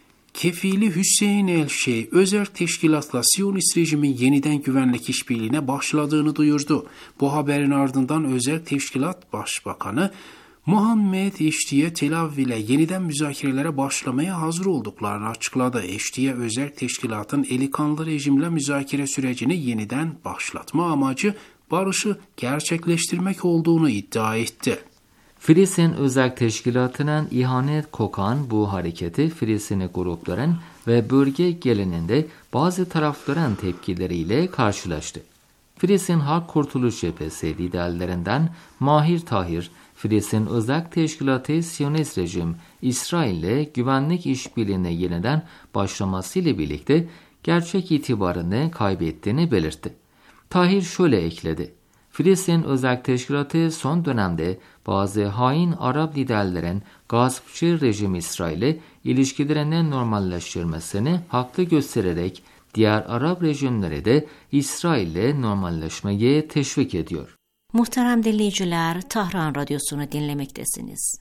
kefili Hüseyin Elşey Özerk Teşkilat'la Siyonist rejimin yeniden güvenlik işbirliğine başladığını duyurdu. Bu haberin ardından Özerk Teşkilat Başbakanı Muhammed Eştiye Tel Aviv ile yeniden müzakerelere başlamaya hazır olduklarını açıkladı. Eştiye Özerk Teşkilat'ın eli kanlı rejimle müzakere sürecini yeniden başlatma amacı barışı gerçekleştirmek olduğunu iddia etti. Filistin Özerk Teşkilatı'nın ihanet kokan bu hareketi Filistinli grupların ve bölge geleninde bazı tarafların tepkileriyle karşılaştı. Filistin Halk Kurtuluş Cephesi liderlerinden Mahir Tahir, Filistin Özerk Teşkilatı Siyonist rejim İsrail'le güvenlik işbirliğine yeniden başlamasıyla birlikte gerçek itibarını kaybettiğini belirtti. Tahir şöyle ekledi: Filistin Özerk Teşkilatı son dönemde bazı hain Arap liderlerin gaspçı rejim İsrail'e ilişkilerini normalleştirmesini haklı göstererek diğer Arap rejimleri de İsrail'le normalleşmeye teşvik ediyor. Muhterem dinleyiciler, Tahran Radyosu'nu dinlemektesiniz.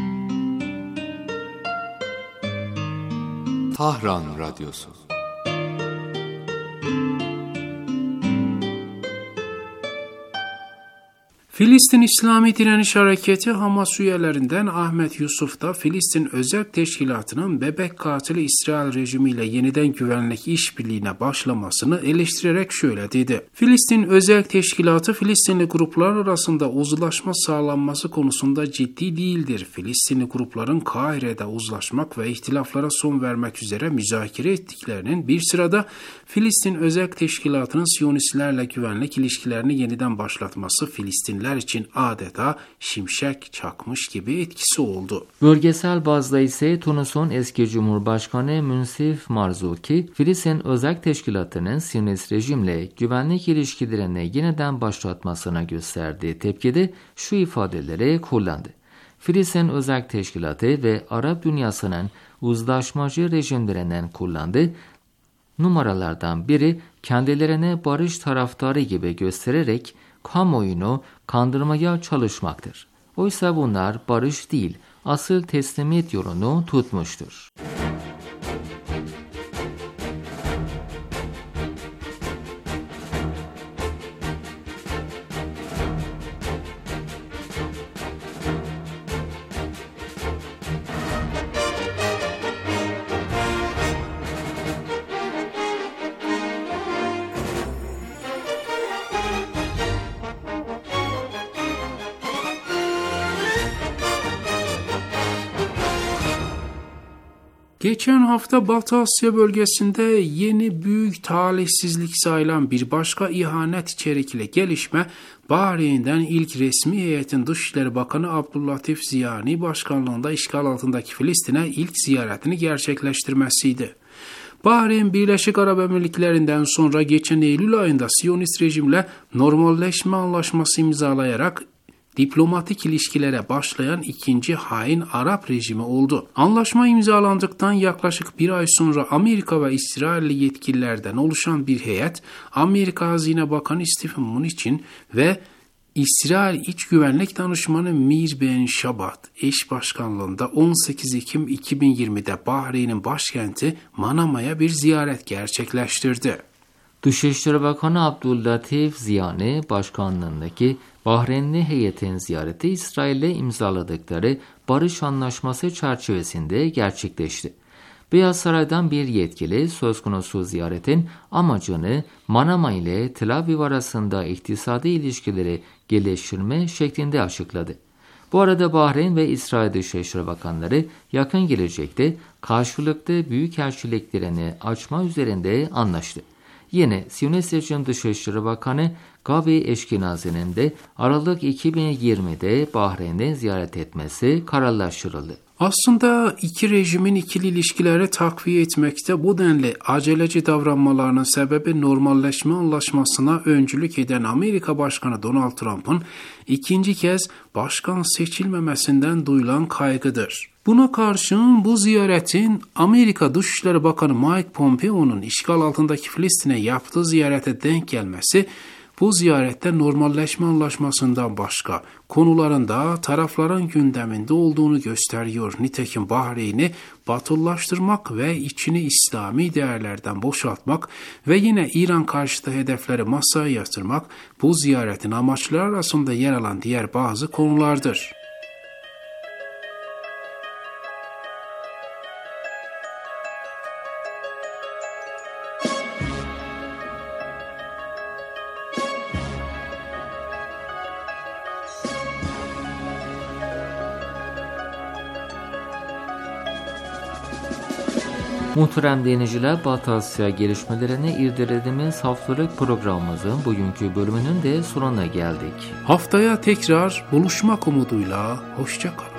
Tahran Radyosu. Filistin İslami Direniş Hareketi Hamas üyelerinden Ahmet Yusuf da Filistin Özel Teşkilatı'nın bebek katili İsrail rejimiyle yeniden güvenlik işbirliğine başlamasını eleştirerek şöyle dedi. Filistin Özel Teşkilatı Filistinli gruplar arasında uzlaşma sağlanması konusunda ciddi değildir. Filistinli grupların Kahire'de uzlaşmak ve ihtilaflara son vermek üzere müzakere ettiklerinin bir sırada Filistin Özel Teşkilatı'nın Siyonistlerle güvenlik ilişkilerini yeniden başlatması Filistinli için adeta şimşek çakmış gibi etkisi oldu. Bölgesel bazda ise Tunus'un eski Cumhurbaşkanı Münsif Marzuki, Filistin Özel Teşkilatı'nın Siyonist rejimle güvenlik ilişkilerini yeniden başlatmasına gösterdiği tepkide şu ifadeleri kullandı. Filistin Özel Teşkilatı ve Arap dünyasının uzlaşmacı rejimlerinden kullandığı numaralardan biri kendilerine barış taraftarı gibi göstererek kamuoyunu kandırmaya çalışmaktır. Oysa bunlar barış değil, asıl teslimiyet yolunu tutmuştur. Geçen hafta Batı Asya bölgesinde yeni büyük talihsizlik sayılan bir başka ihanet içerikli gelişme, Bahreyn'den ilk resmi heyetin Dışişleri Bakanı Abdüllatif Ziyani başkanlığında işgal altındaki Filistin'e ilk ziyaretini gerçekleştirmesiydi. Bahreyn Birleşik Arap Emirlikleri'nden sonra geçen Eylül ayında Siyonist rejimle normalleşme anlaşması imzalayarak diplomatik ilişkilere başlayan ikinci hain Arap rejimi oldu. Anlaşma imzalandıktan yaklaşık bir ay sonra Amerika ve İsrailli yetkililerden oluşan bir heyet, Amerika Hazine Bakanı Stephen Mnuchin ve İsrail İç Güvenlik Danışmanı Mir Ben Şabat eş başkanlığında on sekiz Ekim iki bin yirmide Bahreyn'in başkenti Manama'ya bir ziyaret gerçekleştirdi. Dışişleri Bakanı Abdüllatif Ziyani başkanlığındaki Bahreynli heyetin ziyareti İsrail'le imzaladıkları barış anlaşması çerçevesinde gerçekleşti. Beyaz Saray'dan bir yetkili söz konusu ziyaretin amacını Manama ile Tel Aviv arasında iktisadi ilişkileri geliştirme şeklinde açıkladı. Bu arada Bahreyn ve İsrail Dışişleri Bakanları yakın gelecekte karşılıklı büyükelçiliklerini açma üzerinde anlaştı. Yine Siyonist rejim Dışişleri Bakanı Gabi Eşkenazi'nin de Aralık iki bin yirmide Bahreyn'de ziyaret etmesi kararlaştırıldı. Aslında iki rejimin ikili ilişkileri takviye etmekte bu denli aceleci davranmalarının sebebi normalleşme anlaşmasına öncülük eden Amerika Başkanı Donald Trump'ın ikinci kez başkan seçilmemesinden duyulan kaygıdır. Buna karşın bu ziyaretin Amerika Dışişleri Bakanı Mike Pompeo'nun işgal altındaki Filistin'e yaptığı ziyarete denk gelmesi, bu ziyarette normalleşme anlaşmasından başka konuların da tarafların gündeminde olduğunu gösteriyor. Nitekim Bahreyn'i batılılaştırmak ve içini İslami değerlerden boşaltmak ve yine İran karşıtı hedefleri masaya yatırmak bu ziyaretin amaçları arasında yer alan diğer bazı konulardır. Muhterem dinleyiciler, Batı Asya gelişmelerini irdelediğimiz haftalık programımızın bugünkü bölümünün de sonuna geldik. Haftaya tekrar buluşmak umuduyla hoşça kalın.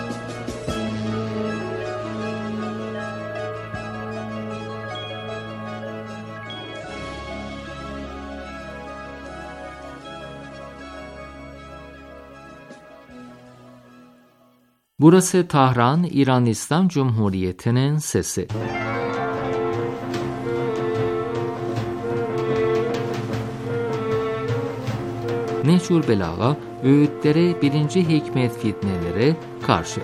Burası Tahran, İran İslam Cumhuriyeti'nin sesi. Nehcül Belaga, öğütlere, birinci hikmet fitnelere karşı.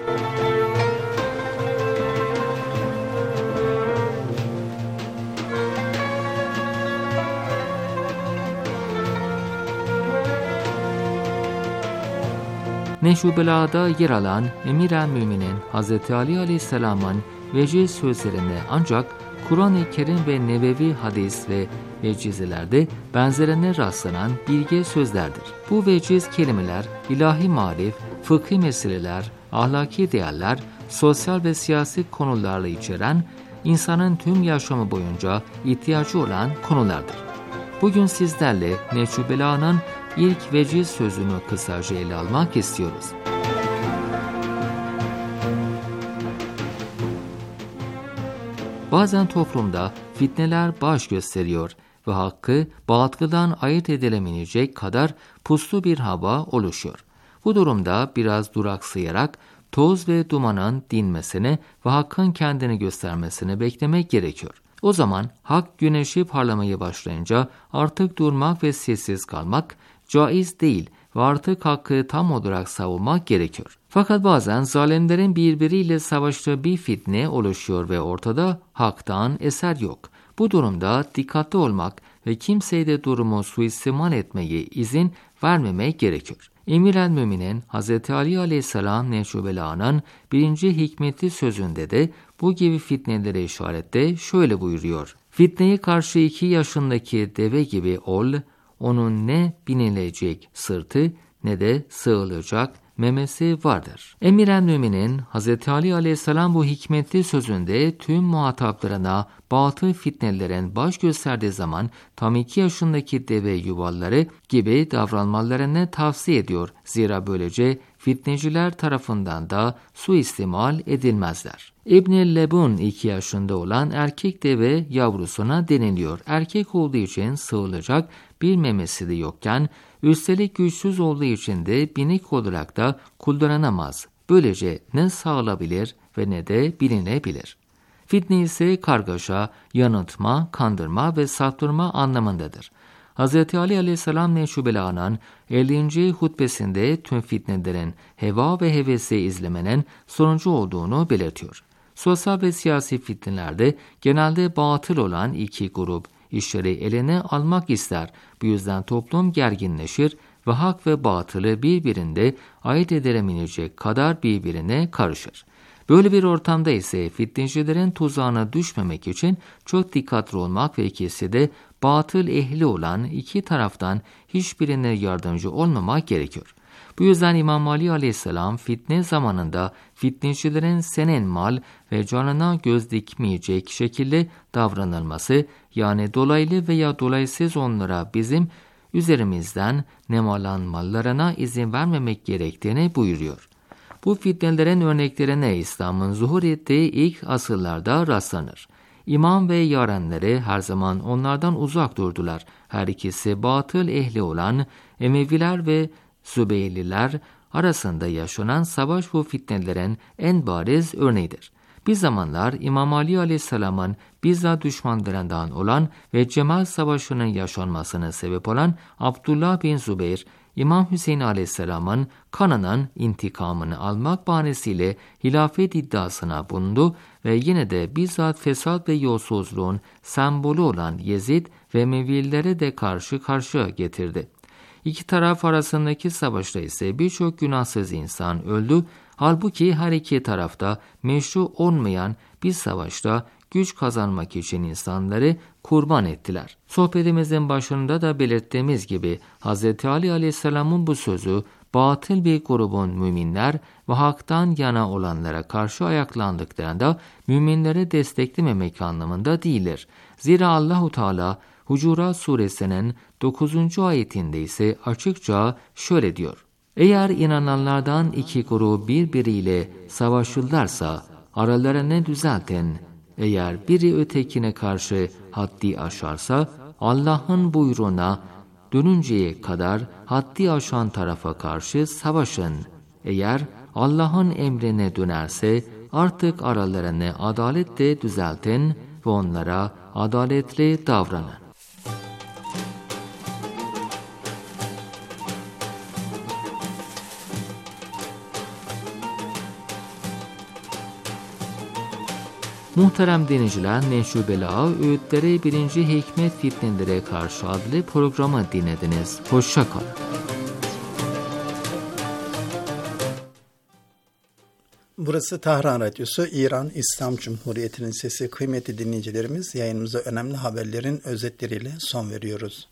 Neşu Bela'da yer alan Emir-el Müminin Hz. Ali Aleyhisselam'ın veciz sözlerine ancak Kur'an-ı Kerim ve Nebevi hadis ve vecizelerde benzerine rastlanan bilge sözlerdir. Bu veciz kelimeler ilahi marif, fıkhi meseleler, ahlaki değerler, sosyal ve siyasi konularla içeren, insanın tüm yaşamı boyunca ihtiyacı olan konulardır. Bugün sizlerle Neşu Bela'nın ilk veciz sözünü kısaca ele almak istiyoruz. Bazen toplumda fitneler baş gösteriyor ve hakkı batıldan ayırt edilemeyecek kadar puslu bir hava oluşuyor. Bu durumda biraz duraksayarak toz ve dumanın dinmesini ve hakkın kendini göstermesini beklemek gerekiyor. O zaman hak güneşi parlamaya başlayınca artık durmak ve sessiz kalmak caiz değil ve artık hakkı tam olarak savunmak gerekiyor. Fakat bazen zalimlerin birbiriyle savaştığı bir fitne oluşuyor ve ortada haktan eser yok. Bu durumda dikkatli olmak ve kimseye de durumu suistimal etmeye izin vermemek gerekiyor. Emir-el Müminin Hz. Ali Aleyhisselam Neşu Bela'nın birinci hikmeti sözünde de bu gibi fitnelere işarette şöyle buyuruyor. Fitneye karşı iki yaşındaki deve gibi ol, onun ne binilecek sırtı ne de sığılacak memesi vardır. Emir-el Müminin Hz. Ali Aleyhisselam bu hikmetli sözünde tüm muhataplarına batıl fitnelerin baş gösterdiği zaman tam iki yaşındaki deve yuvalları gibi davranmalarını tavsiye ediyor. Zira böylece fitneciler tarafından da suistimal edilmezler. İbn-i Lebun iki yaşında olan erkek deve yavrusuna deniliyor. Erkek olduğu için sığılacak bir memesi de yokken, üstelik güçsüz olduğu için de binik olarak da kullanılamaz. Böylece ne sağılabilir ve ne de bilinebilir. Fitne ise kargaşa, yanıltma, kandırma ve saptırma anlamındadır. Hz. Ali Aleyhisselam Neşu Bela'nın ellinci hutbesinde tüm fitnelerin heva ve hevesi izlemenin sonucu olduğunu belirtiyor. Sosyal ve siyasi fitnelerde genelde batıl olan iki grup işleri eline almak ister. Bu yüzden toplum gerginleşir ve hak ve batılı birbirinde ayırt edilemeyecek kadar birbirine karışır. Böyle bir ortamda ise fitnecilerin tuzağına düşmemek için çok dikkatli olmak ve ikisi de batıl ehli olan iki taraftan hiçbirine yardımcı olmamak gerekiyor. Bu yüzden İmam Ali Aleyhisselam fitne zamanında fitnecilerin senin mal ve canına göz dikmeyecek şekilde davranılması, yani dolaylı veya dolaysız onlara bizim üzerimizden nemalanmalarına izin vermemek gerektiğini buyuruyor. Bu fitnelerin örneklerine İslam'ın zuhur ettiği ilk asırlarda rastlanır. İmam ve yarenleri her zaman onlardan uzak durdular. Her ikisi batıl ehli olan Emeviler ve Zübeyliler arasında yaşanan savaş bu fitnelerin en bariz örneğidir. Bir zamanlar İmam Ali Aleyhisselam'ın bizzat düşmanlarından olan ve Cemal Savaşı'nın yaşanmasına sebep olan Abdullah bin Zübeyir, İmam Hüseyin Aleyhisselam'ın kanının intikamını almak bahanesiyle hilafet iddiasına bulundu ve yine de bizzat fesat ve yolsuzluğun sembolü olan Yezid ve Emevililere de karşı karşıya getirdi. İki taraf arasındaki savaşta ise birçok günahsız insan öldü. Halbuki her iki tarafta meşru olmayan bir savaşta güç kazanmak için insanları kurban ettiler. Sohbetimizin başında da belirttiğimiz gibi Hz. Ali Aleyhisselam'ın bu sözü batıl bir grubun müminler ve haktan yana olanlara karşı ayaklandıklarında müminleri desteklememek anlamında değildir. Zira Allahu Teala Hucurat suresinin dokuzuncu ayetinde ise açıkça şöyle diyor. Eğer inananlardan iki grup birbiriyle savaşırlarsa aralarını düzeltin. Eğer biri ötekine karşı haddi aşarsa Allah'ın buyruğuna dönünceye kadar haddi aşan tarafa karşı savaşın. Eğer Allah'ın emrine dönerse artık aralarını adaletle düzeltin ve onlara adaletli davranın. Muhterem dinleyiciler, Neşu Bela Öğütleri birinci Hikmet Fitnelere Karşı adlı programı dinlediniz. Hoşça kalın. Burası Tahran Radyosu, İran İslam Cumhuriyeti'nin sesi. Kıymetli dinleyicilerimiz, yayınımıza önemli haberlerin özetleriyle son veriyoruz.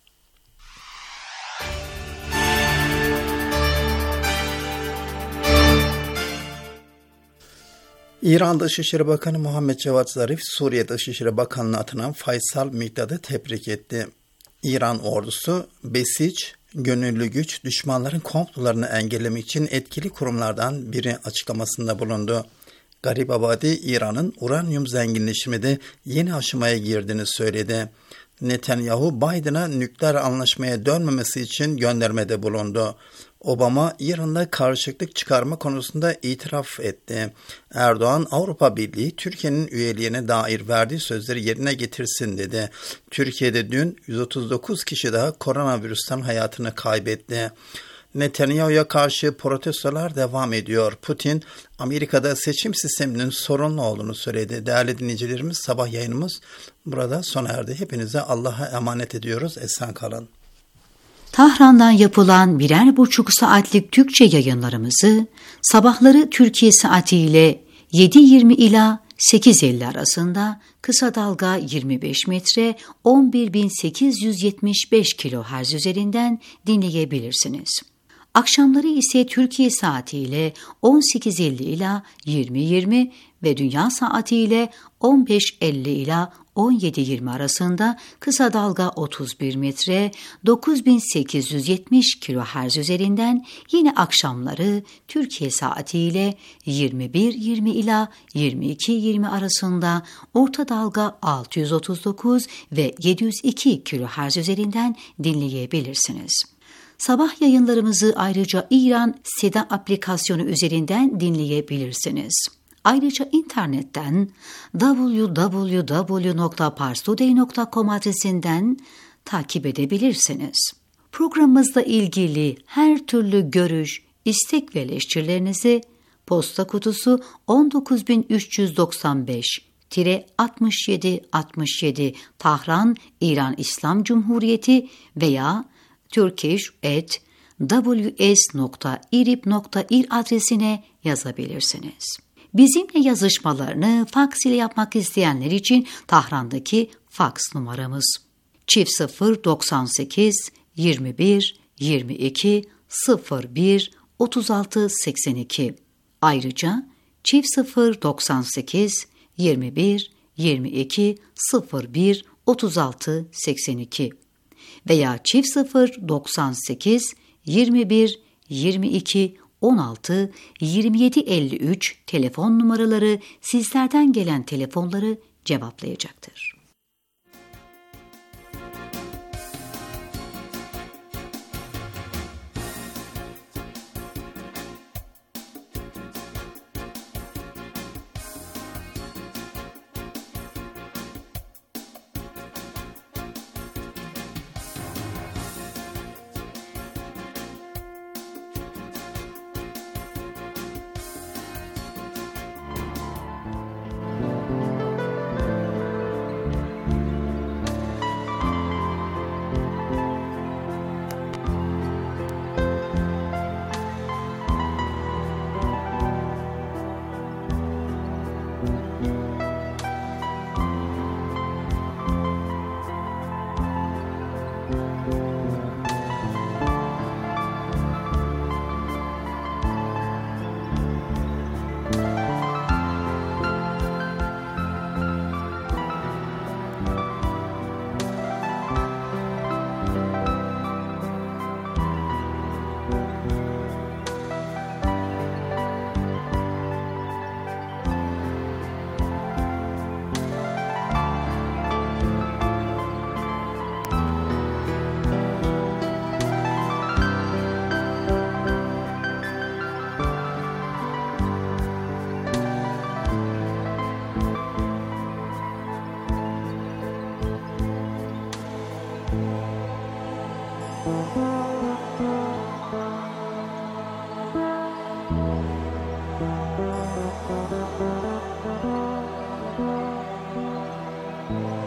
İran Dışişleri Bakanı Muhammed Cevat Zarif, Suriye Dışişleri Bakanlığı'na atanan Faysal Mikdad'ı tebrik etti. İran ordusu, besiç, gönüllü güç, düşmanların komplolarını engellemek için etkili kurumlardan biri açıklamasında bulundu. Garibabadi, İran'ın uranyum zenginleşmede yeni aşamaya girdiğini söyledi. Netanyahu, Biden'a nükleer anlaşmaya dönmemesi için göndermede bulundu. Obama, İran'da karışıklık çıkarma konusunda itiraf etti. Erdoğan, Avrupa Birliği, Türkiye'nin üyeliğine dair verdiği sözleri yerine getirsin dedi. Türkiye'de dün yüz otuz dokuz kişi daha koronavirüsten hayatını kaybetti. Netanyahu'ya karşı protestolar devam ediyor. Putin, Amerika'da seçim sisteminin sorunlu olduğunu söyledi. Değerli dinleyicilerimiz, sabah yayınımız burada sona erdi. Hepinize Allah'a emanet ediyoruz. Esen kalın. Tahran'dan yapılan birer buçuk saatlik Türkçe yayınlarımızı sabahları Türkiye saatiyle yedi yirmi ila sekiz elli arasında kısa dalga yirmi beş metre on bir bin sekiz yüz yetmiş beş kilohertz üzerinden dinleyebilirsiniz. Akşamları ise Türkiye saatiyle on sekiz elli ila yirmi yirmi ve dünya saatiyle on beş elli ila on yedi yirmi arasında kısa dalga otuz bir metre dokuz bin sekiz yüz yetmiş kilohertz üzerinden yine akşamları Türkiye saatiyle yirmi bir yirmi ila yirmi iki yirmi arasında orta dalga altı yüz otuz dokuz ve yedi yüz iki kilohertz üzerinden dinleyebilirsiniz. Sabah yayınlarımızı ayrıca İran Seda aplikasyonu üzerinden dinleyebilirsiniz. Ayrıca internetten double-u double-u double-u nokta parstoday nokta com adresinden takip edebilirsiniz. Programımızla ilgili her türlü görüş, istek ve eleştirilerinizi posta kutusu on dokuz bin üç yüz doksan beş altmış yedi altmış yedi Tahran, İran İslam Cumhuriyeti veya turkish at w s nokta irib nokta ir adresine yazabilirsiniz. Bizimle yazışmalarını faks ile yapmak isteyenler için Tahran'daki faks numaramız çift sıfır doksan sekiz yirmi bir yirmi iki sıfır bir otuz altı seksen iki. Ayrıca çift sıfır doksan sekiz yirmi bir yirmi iki sıfır bir otuz altı seksen iki veya çift sıfır doksan sekiz yirmi bir yirmi iki on altı yirmi yedi elli üç telefon numaraları sizlerden gelen telefonları cevaplayacaktır. Thank you.